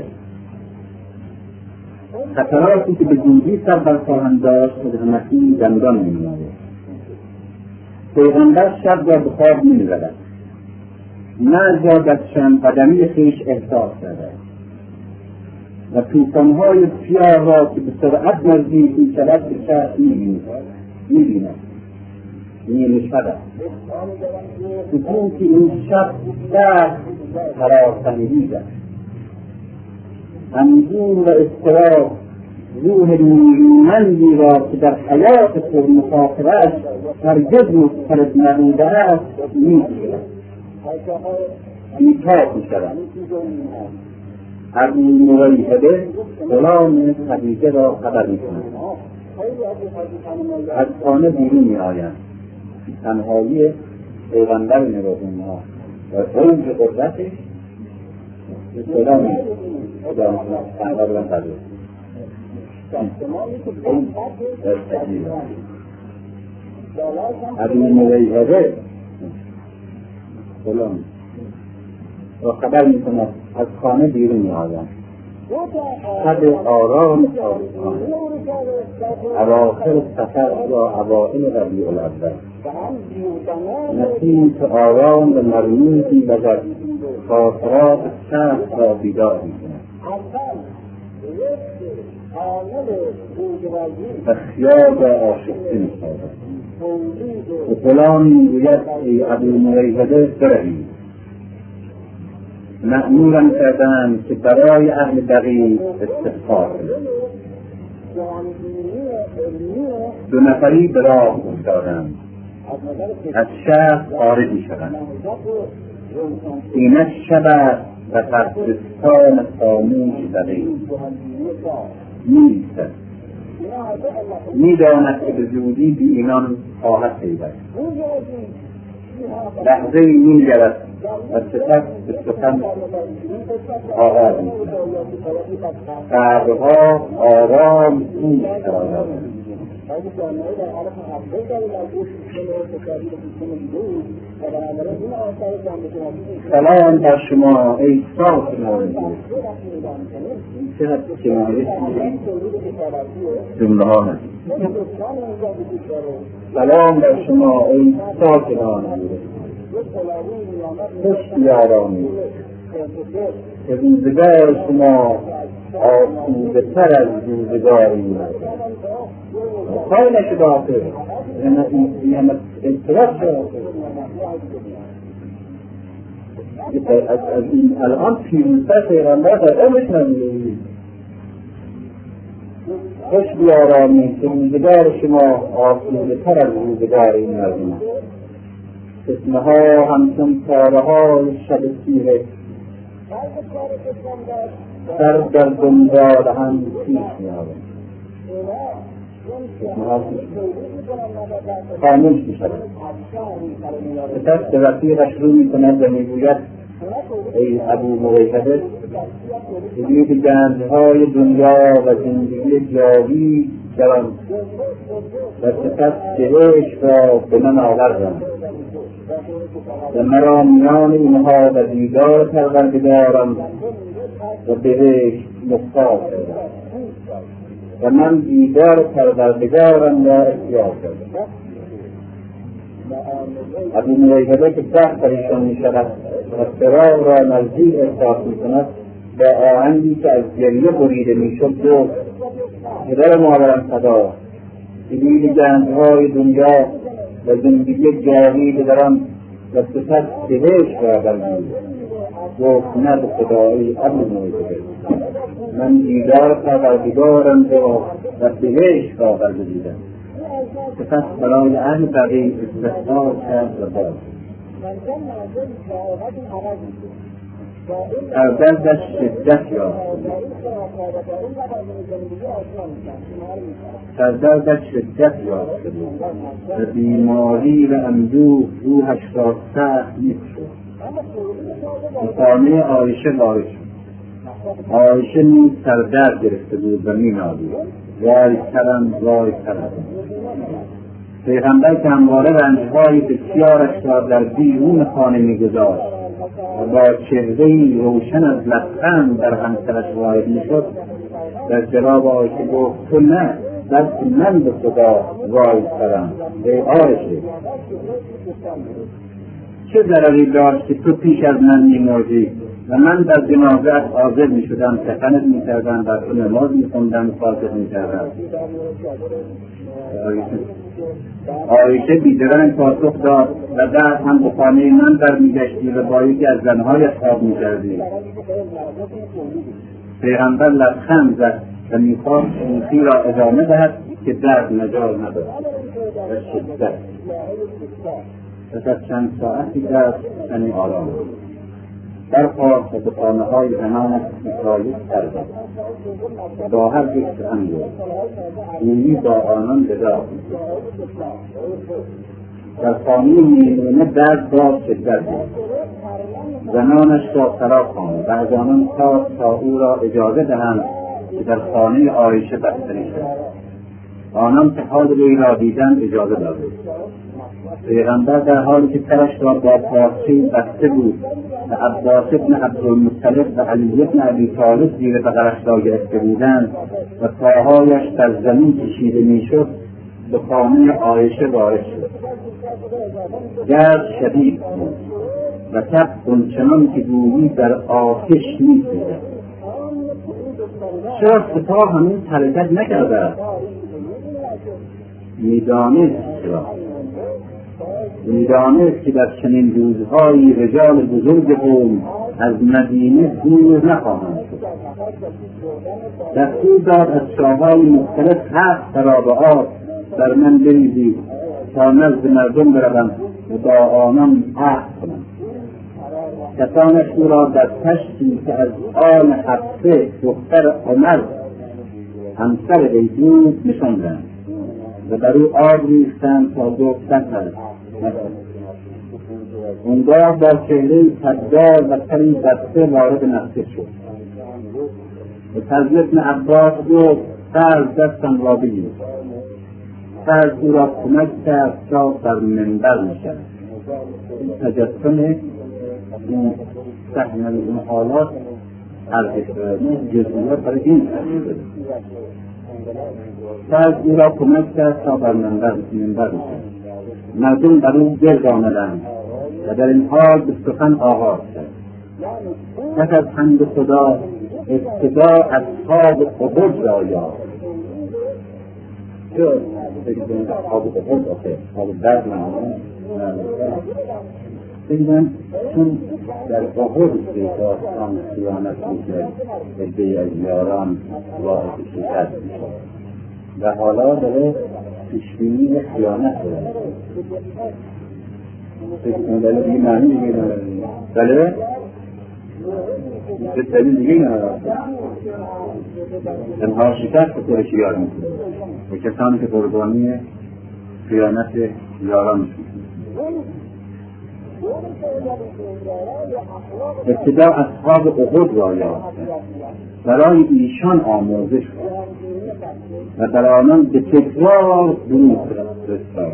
خطراتی که به زودی سر برخواهند داشت مدهمتی دندان می‌نماید. پیغمبر شب را به خواب می‌رود. نه از یاد از چند قدمی خویش احساس کرده و طوفان‌های سیاه را که به سرعت نزدیک می‌شود به شهر می‌بیند. می‌نشود. سکوت این شب سخت هراس‌انگیز است. غمگین و اضطراب روح نیرومندی را که در حیات پرمخاطره‌اش هرگز مضطرب نبوده است می‌گیرد. بیتاب می‌شود. ابو مویحده غلام خدیجه را خبر می‌کند. از خانه بیرون می‌آیند. تنهایی پیغمبر نبوت‌الله و اوج قدرتش غلامی تنها بودن قدر ابو مویحده غلام و خبر می‌کند از خانه بیرون می‌آیند. شب آرام اواخر سفر یا اوائل ربیع الاول نسیم که آرام و مرموزی بزد خاطرات شخص را بیدار می‌کند و خیال را آشفته می‌سازد. و غلام می‌گوید ای ابو مویحده بروید. مأمورم کردند که برای اهل بقیع استغفار کنند. 2 نفری به راه افتادند. از شهر خارج می‌شوند. اینک شب است و قبرستان خاموش بقیع نیست. می‌داند که به زودی بی اینان خواهد پیوست. لحظه‌ای می‌گذرد و سپس به سخن آغاز می‌کند. قبرها آرام گوش فرادارند. سلام بر شما ای ساکنان چقدر کنایه جمله ها هست. سلام بر شما ای ساکنان خوش بیارامید که روزگار شما آسوده تر از روزگاری خواهی نشده آخر یعنی اعتراف شده از این الان پیروزتر پیغمبر در عمرش نمیدید. خوش بیارامید که روزگار شما آسوده تر از روزگاری نرمید. فتنه ها همچون تاره های شب تیره سر در دنبال هم پیش می‌آورند. خاموش می‌شود. سپس به رفیقش رو می‌کند و می‌گوید ای ابو مویحده، وجود گنج‌های دنیا و زندگی جاوید دارم و سپس بهشت را به من آوردند و مرا میان اینها و دیدار پروردگارم و بهشت مختار کردم و من دیدار پروردگارم را اختیار کردم. ابو مویحده که سخت پریشان می‌شود و فراق را نزدیک احساس می‌کند، با آهنگی که از گریه بریده می‌شد گفت پدر مادرم فدا، وجود گنج‌های دنیا و زندگی جاوید دارم و سپس بهشت را برگیرم. گفت نه به خدای ابو مویحده، من دیدار پروردگارم و بهشت را برگزیدم. سپس برای اهل بقیع استغفار کرد و باز در دردش شدت یافت بود و بیماری و اندوه روحش را سخت نیست شد. به خانه عایشه وارد شد. عایشه نیز سردرد گرفته بود و می‌نالید وای سرم. پیغمبر که همواره رنج‌های بسیارش را در بیرون خانه می‌گذاشت و با چهره‌ای روشن از لبخند در همسرش وارد می‌شد، در جواب عایشه گفت تو نه، بلکه من به خدا وای سرم. ای عایشه، چه ضرری داشت که تو پیش از من می‌مردی و من در جنازه‌ات حاضر می‌شدم، کفنت می‌کردم، بر تو نماز می‌خواندم، فاتحه می‌کردم. عایشه بیدرنگ پاسخ داد و بعد هم به خانه من برمیگشتی و با یکی از زنهایت خواب می‌کردی. پیغمبر لبخند زد و می‌خواست شوخی را ادامه دهد که درد مجال نداشت و شدت. پس از چند ساعتی درد کمی آرام برخاست و به خانه‌های زنانش متعایق کرد. با هر یک سخن گفت، گویی با آنان بدار. در خانه میمونه درد باز شدت بود. زنانش را فرا خواند و از آنان خواست تا او را اجازه دهند که در خانه عایشه بستری شد. آنان که حال وی را دیدند اجازه دادند. پیغمبر در حالی که سرش را با پارچه‌ای بسته بود و عباس ابن عبدالمطلب و علی ابن ابی طالب زیر بغلش را گرفته بودند و پاهایش در زمین کشیده میشد، به خانه عایشه وارد شد. گرد شدید بود و تب آنچنان که گویی در آتش می‌سوزد. چرا سپاه هنوز حرکت نکرده؟ میدانست که در چنین روزهایی رجال بزرگ قوم از مدینه دور نخواهند شد. دستور داد از شاههای مختلف 7 ترابه آب بر من بریزید تا نزد مردم بروم و با آنان عهد کنم. کسانش او را در تشتی که از آن حفصه دختر عمر همسر وی بود نشاندند و بر او آب ریختند تا گفتند هست. اونگاه با چهره پددار و سری بسته وارد مسجد شد. به فضل ابن عباس گفت فرض دستم را بگیر. فرض او را کمک کرد تا بر منبر میشد. تجسم این صحنه این حالات ارزش جزئیات برای این فرض او را کمک کرد تا بر منبر میشد. مردم بر او گرد آمدند و در این حال به سخن آغاز کرد. پس از حمد خدا ابتدا اصحاب احد را یافت. چرا اصحاب احد اصحاب درد بگیدن چون در احد که داستان خیانت میکرد عده‌ای از یاران واحد شکست میشد و حالا داره پیشبینی خیانت داره. دلیل دیگه معنی دیگه نداره. بله؟ به دلیل دیگه نداره. تنها شکست به خودش یاد میکنه به کسانی که قربانی خیانت یاران میشن. ابتدا اصحاب احد را یافتند، برای ایشان آموزش بود و در آنان به تکرار دروغ فرستاد.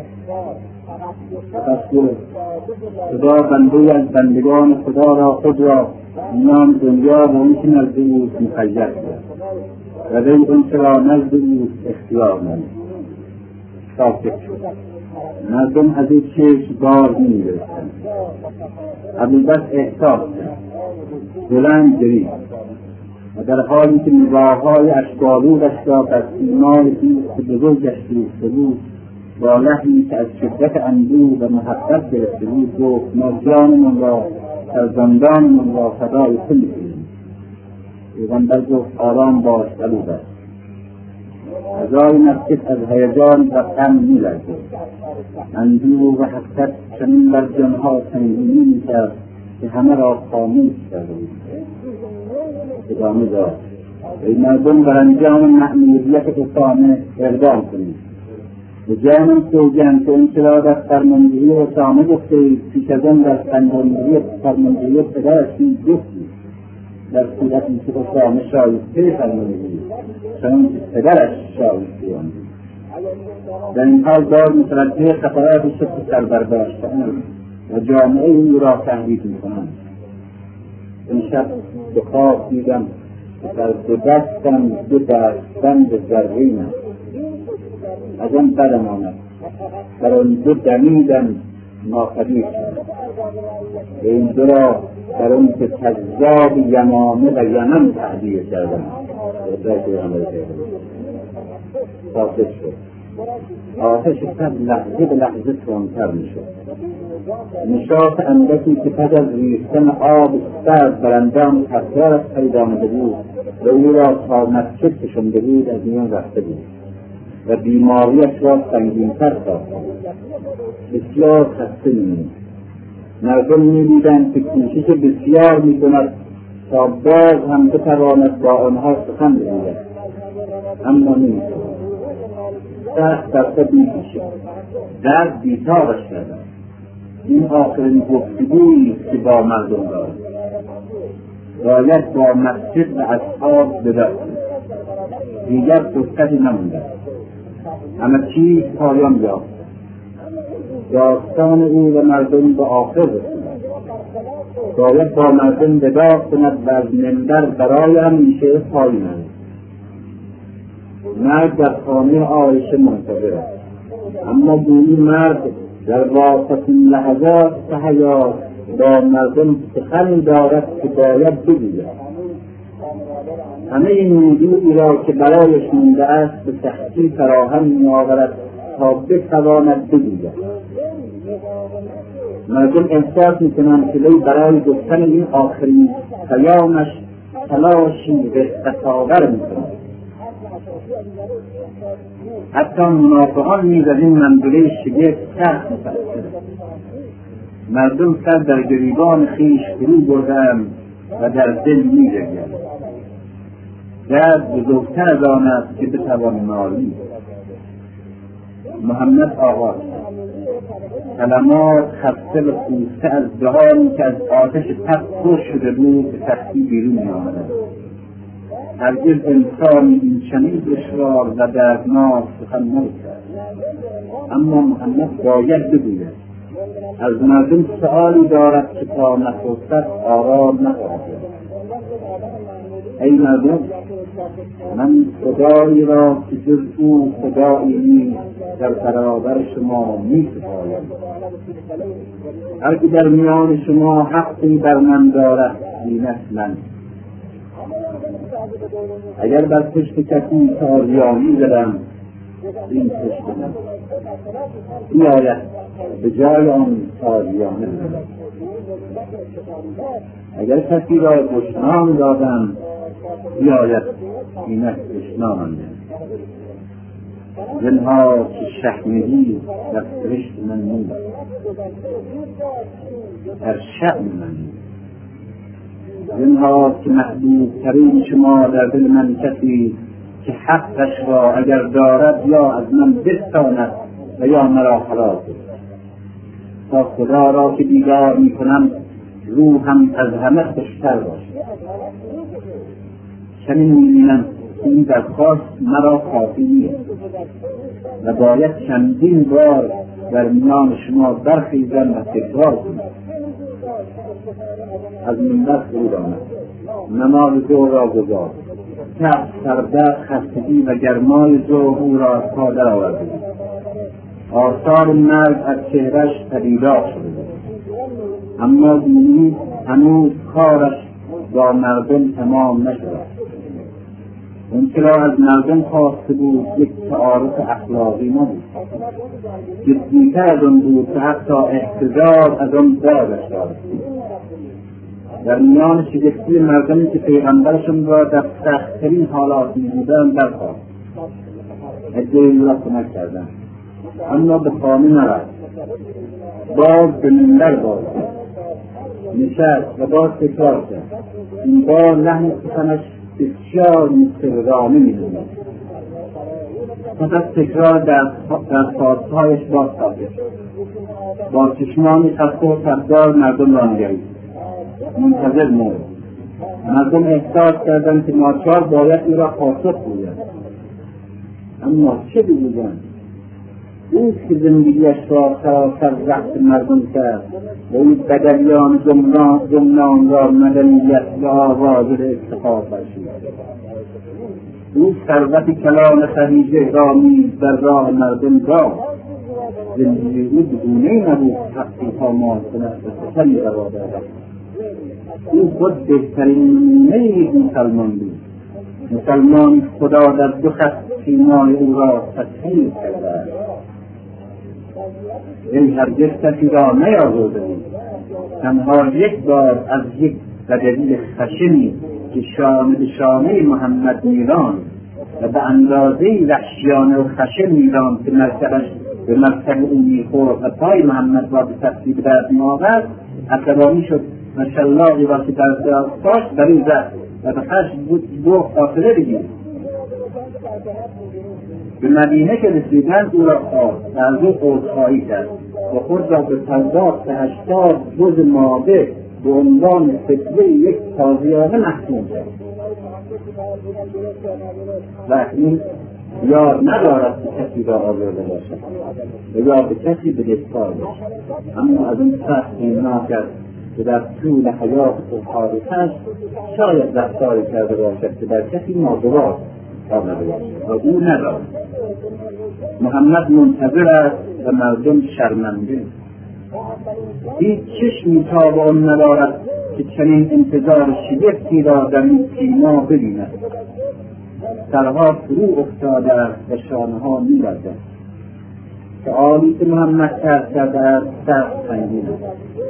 پس خدا بنده از بندگان خدا را خود را میان دنیا و اون که نزد اوست مخیر کرد و وی اون که را نزد اوست اختیار نمود. ساکت شد. مردم از این چشم بار می‌رسند. ابوبکر احساس کرد، بلند گرید و در حالی که نگاه‌های اشک‌آلودش را بر سیمای دوست بزرگش دوخته بود، با لحنی که از شدت اندوه و محبت گرفته بود گفت: ما جانمان را، فرزندانمان را فدای تو می‌کنیم. پیغمبر گفت: آرام باش ابوبکر. اعضای مسجد از هیجان و غم می‌لرزید. اندوه و حسرت چنین بر جانها سنگینی می‌کرد که همه را خاموش کرده بود. ادامه داد: ای مردم، بر انجام مأموریت اسامه اقدام کنید. به جانم سوگند که این چرا در فرماندهی اسامه گفتید، پیش از آن در فرماندهی پدرش گفتید، در صورتی که اسامه شایسته فرماندهی چون پدرش شایسته آن بود. در این حال دار متوجه خطرات شد که سر برداشته‌اند و جامعه او را تهدید می‌کنند. این شب به خواب دیدم که در دو دستم دو دستبند زرین است. از آن بدم آمد، در آن دو دمیدم ناپدید شد. به این دو را در آن که کذاب یمامه و یمن تعبیر کردم. ساکت شد. آتش شب لحظه به لحظه تندتر می‌شد. نشاط اندکی که پس از ریختن آب سرد بر اندام تکرارش پیدا آمده بود و او را تا مسجد کشانده بود از میان رفته بود و بیماریش را سنگین‌تر ساخته بود. بسیار خسته می‌ماند. مردم می‌دیدند که کوشش بسیار می‌کند تا باز هم بتواند با آنها سخن بگوید، اما نمی‌تواند. سخت در خود می‌کشید. درد بیتابش کردند. این آخرین گفتگویی است که با مردم دارد. باید با مسجد و اصحاب بدست دیگر فرصتی نمانده. همه چیز پایان یافت. داستان او و مردم به آخر رسید. باید با مردم وداع کند و از منبر برای همیشه پایین نماند. مرد در خانه عایشه منتظر است، اما گویی مرد در واسط لحظات حیات با مردم سخنی دارد که باید بگوید. همه این موضوعی را که برایش مانده است به سختی فراهم می‌آورد تا بتواند بگوید. مردم احساس می‌کنند که وی برای گفتن این آخرین پیامش تلاشی رقت‌آور می‌کند. حتی منافقان نیز از این منظره شگفت سخت متأثرند. مردم سر در گریبان خویش فرو بردند و در دل می‌جویند. درد بزرگتر از آن است که بتوان نالید. محمد آغاز کرد. کلمات خسته و کوفته از دهانی که از آتش تب خشک شده بود به سختی بیرون می‌آمدند. هرگز انسانی این چنین دشوار و دردناک سخن نمی‌کرد. اما محمد باید بگوید. از مردم سؤالی دارد که تا نپرسد آرام نخواهد یافت. ای مردم، من خدایی را که جز او خدایی نیست در برابر شما می‌ستایم. هر که در میان شما حقی بر من دارد اینست من. اگر بر پشت کسی تازیانی زدم، این پشت من بیاید به جای آن تازیانه زدم. اگر کسی را دشنام دادم، بیاید اینک دشنام زنها که شحمهی در سرشت من نیست، در شأن من نیست. زنهار که محبوب ترین شما در دل من کسی که حقش را اگر دارد یا از من بستاند و یا مرا خلاص تا خدا را که دیدار می کنم روحم از همه خوشتر باشد. چنین می بینم این درخواست مرا کافی نیست و باید چندین بار در میان شما برخیزم و تکرار کنم. از منبر فرود آمد، نماز ظهر را گزارد که از سردرد، خستگی و گرمای ظهر او را از پا درآورده بود. آثار مرگ از چهره‌اش پدیدار شده بود، اما دینی هنوز کارش با مردم تمام نشده. اون که را از مردم خواسته بود یک تعارف اخلاقی نبود، جدی‌تر از اون بود که حتی احتجاج از اون بازش داشت. در میان شگفتی مردمی که پیغمبرشون را در سخت‌ترین حالات می‌دیدند برخاست. عده‌ای او را کمک کردند، اما به خانه نرفت. باز به منبر باز نشست و باز تکرار کرد. این بار لحن سخنش بسیار مستقرانه می‌بود. پس از تکرار در سازهایش باز ساکت شد. با چشمانی خسته و تبدار مردم را نگرید. منتظر مورد. مردم احساس کردند که ناچار باید او را پاسخ گوید. اما چه بگویند؟ اوست که زندگیش را سراسر رفت مردم کرد و او بدویان جملان را مدنیت و آواز افتخار بخشید. او ثروت کلام خدیجه را نیز در راه مردم داد. زندگی او بگونه‌ای نبود حقی پامال کند و سخنی روا دارد. او خود بهترین نمونه مسلمان بود. مسلمان خدا در دو خط سیمای او را تسخیر کرده است. این هرگز کسی را نیازرده بود. تنها یک بار از یک بدوی خشنی که شانه به شانه محمد میران و به اندازه‌ای وحشیانه و خشن میران که مرکبش به مرکب او میخورد و پای محمد را به تفصیل درد میآورد عصبانی شد و شلاقی را که در دست داشت بر او زد و به خشم بود دو فاصله بگیرد. به مدینه که رسیدند او را خواست و از او عذرخواهی کرد و خود را به پرداخت 80 بز ماده به عنوان فتوه یک تازیانه محکوم کرد و اکنون یاد ندارد که کسی را آورده باشد و یا به کسی بدهکار باشد. اما از این سخت ایمنا کرد که در طول حیات و حادثه‌اش شاید رفتاری کرده باشد که در کسی ناگوار آمده باشد و او ندارد. محمد منتظر است و مردم شرمنده. هیچ چشمی تا به آن ندارد که چنین انتظار شگفتی را در این سیما ببیند. سرها فرو افتاده است و شانه‌ها می‌لرزد. سؤالی که محمد کرده است سخت سنگین است.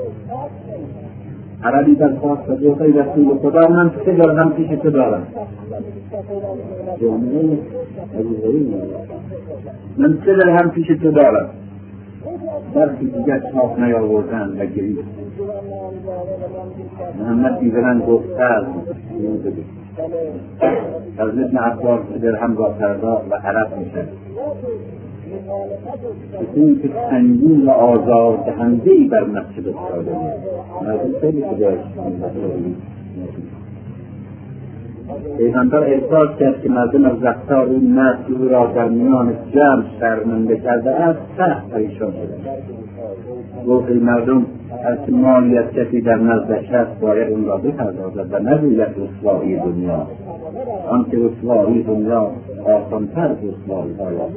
عربی درخواست و گفت ای رسول خدا من 3 درهم پیش تو دارم. من 3 درهم پیش تو دارم. برخی دیگر چاپ نیاوردند و گریست. محمد بیزنن گفت فرض از ابن عباس 3 درهم را پرداخت و عرب میشد. سکوت سنگین و آزار دهنده‌ای بر مسجد افتاده بود. مردم خیلی خدایش پیغمبر احساس کرد که مردم از رفتار این مرد او را در میان جمع شرمنده کرده است سخت پریشان شده. گفت ای مردم هرچه مالی از کسی در نزدش هست باید اون را بپردازد و نگوید رسوایی دنیا، آنکه رسوایی دنیا آسان‌تر رسوایی هاست.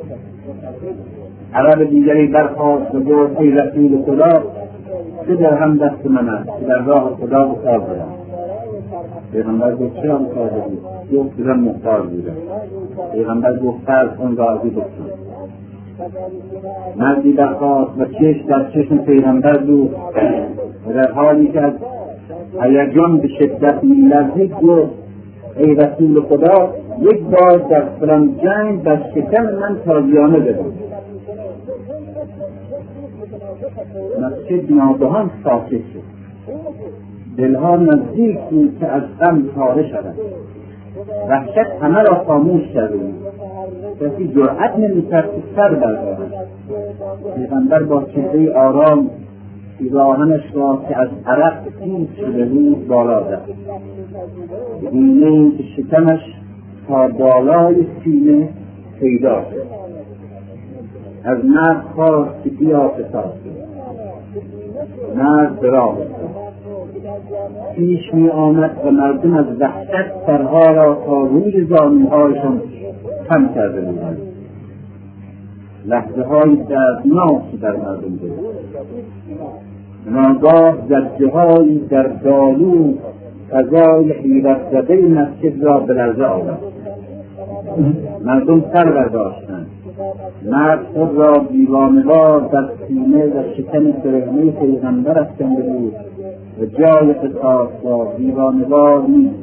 عرب دیگری برخاست و گفت ای رسول خدا 3 درهم دست من است که در راه خدا بکار برم. پیغمبر گفت چرا بکار بدید؟ گفت بزن محتاج بودم. پیغمبر گفت فرض اون را ازی بکنم. مردی برخاست و چشم در چشم پیغمبر دوخت و در حالی که از هیجان به شدت می‌لرزید گفت ای رسول خدا یک بار در فلان جنگ در شکم من تازیانه بدم. مسجد ناگهان ساکت شد. دلها نزدیک بود که از غم پاره شدند. وحشت همه را خاموش کرده بود. کسی جرأت نمی‌کرد که سر بردارد. پیغمبر با چهره آرام پیراهنش را که از عرق تیز شده بود بالا زد. گونه‌ای که شکمش تا بالای سینه پیدا شد. از مرد خواست که بیا قصاص. مرد به راه افتاد. پیش می آمد و مردم از وحشت سرها را تا روی زانوهایشان خم کرده بودند. لحظه های دردناکی در مردم بود. ناگاه زجه‌هایی در دالو فضای حیرت زده مسجد را به لرزه آورد. مردم سر برداشتند. مرد خود را دیوانه‌وار در سینه و شکم برهنه پیغمبر افکنده بود و جای قصاص را دیوانه‌وار نیست.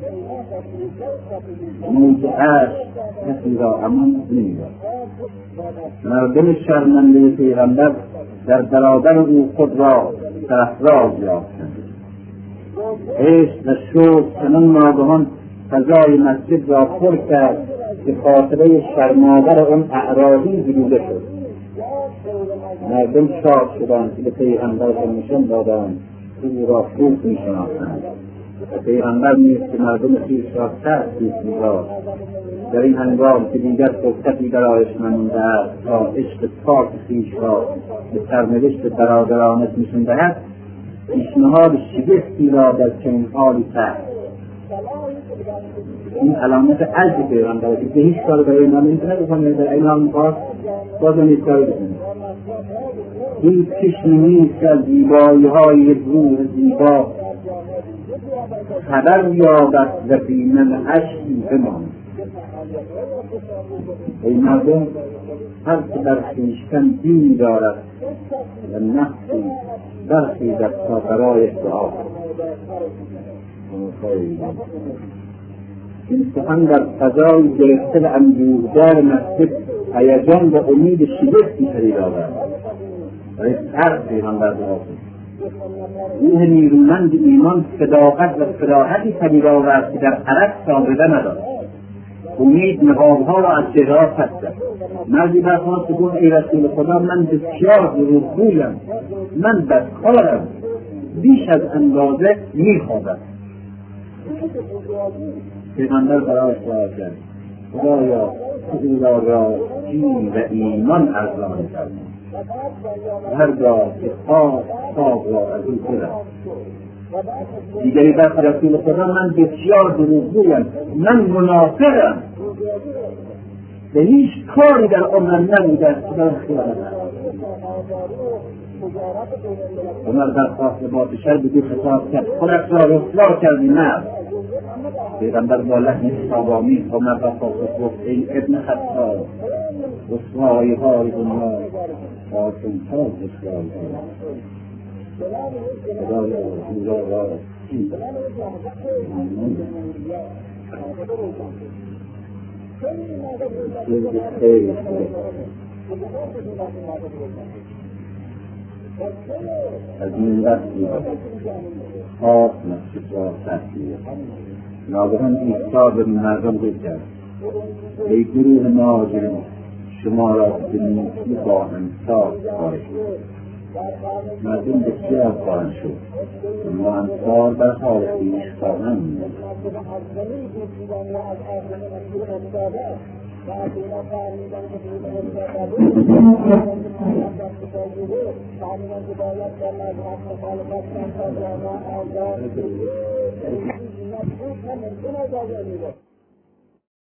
موج اشک کسی را امان نمی‌داد. مردم شرمنده پیغمبر در برابر او خود را سرافراز یافتند. عشق و شوق چنان ناگهان فضای مسجد را پر کرد که خاطره شرم‌آور آن اعرابی زدوده شد. مردم شاد شدند که به پیغمبر نشان دادند او را خوب می‌شناختند. پیغمبر نیز که مردم خویش را سخت دوست می‌داشت. در این هنگام که دیگر فرصتی برایش نمانده است تا عشق پاک خویش را به سرنوشت برادرانش نشان دهد، پیشنهاد شگفتی را در چنین حالی کرد. این علامت عجز پیغمبر که هیچ کار برای نام اینطور بکنه در این حال می‌خواست بازم یک کاری بکنه. این چشمی نیست از زیبایی‌های روح زیبا خبر یابد و بینم اشکی بماند. ای مردم، هر که در خویشتن دینی دارد و نفسی برخیزد تا برای دعا. این سخن در فضای گرفته و اندوهدار مسجد هیجان و امید شگفتی پدید آورد. برای ترس پیغمبر دعا کرد. روح نیرومند ایمان صداقت و صراحتی پدید آورد که در عرق سابقه نداشت. امید نقابها را از چهره‌ها پس کرد. مردی برخواست که گفت ای رسول خدا، من بسیار دروغگویم، من بدکارم، بیش از اندازه میخوابم. پیغمبر برایش دعا کرد خدایا او را راستی و ایمان ارزان کرد. هرگاه که خواب را از او برد. دیگری برخ رسول خدا، من بسیار دروغگویم، من منافقم، به هیچ کاری در عمرم نبوده است که در خیانت عمر درخواست با بشر بگو خطاب کرد خودت را رسوا کردی. نه. پیغمبر با لحن خطاب‌آمیز عمر را پاسخ گفت ای ابن خطاب، رسوایی‌های دنیا آسان‌تر از رسوایی‌ها. خدایا او را راستی از این وقتی خاص مسجد را تحصیل ناگهان ایسا به مردم گفت کرد ای گروه مهاجرین، شما را به نیکی با انصاف خواهد مردم بسیار خواهند شد، اما انصار بر حال خویش خواهند موند.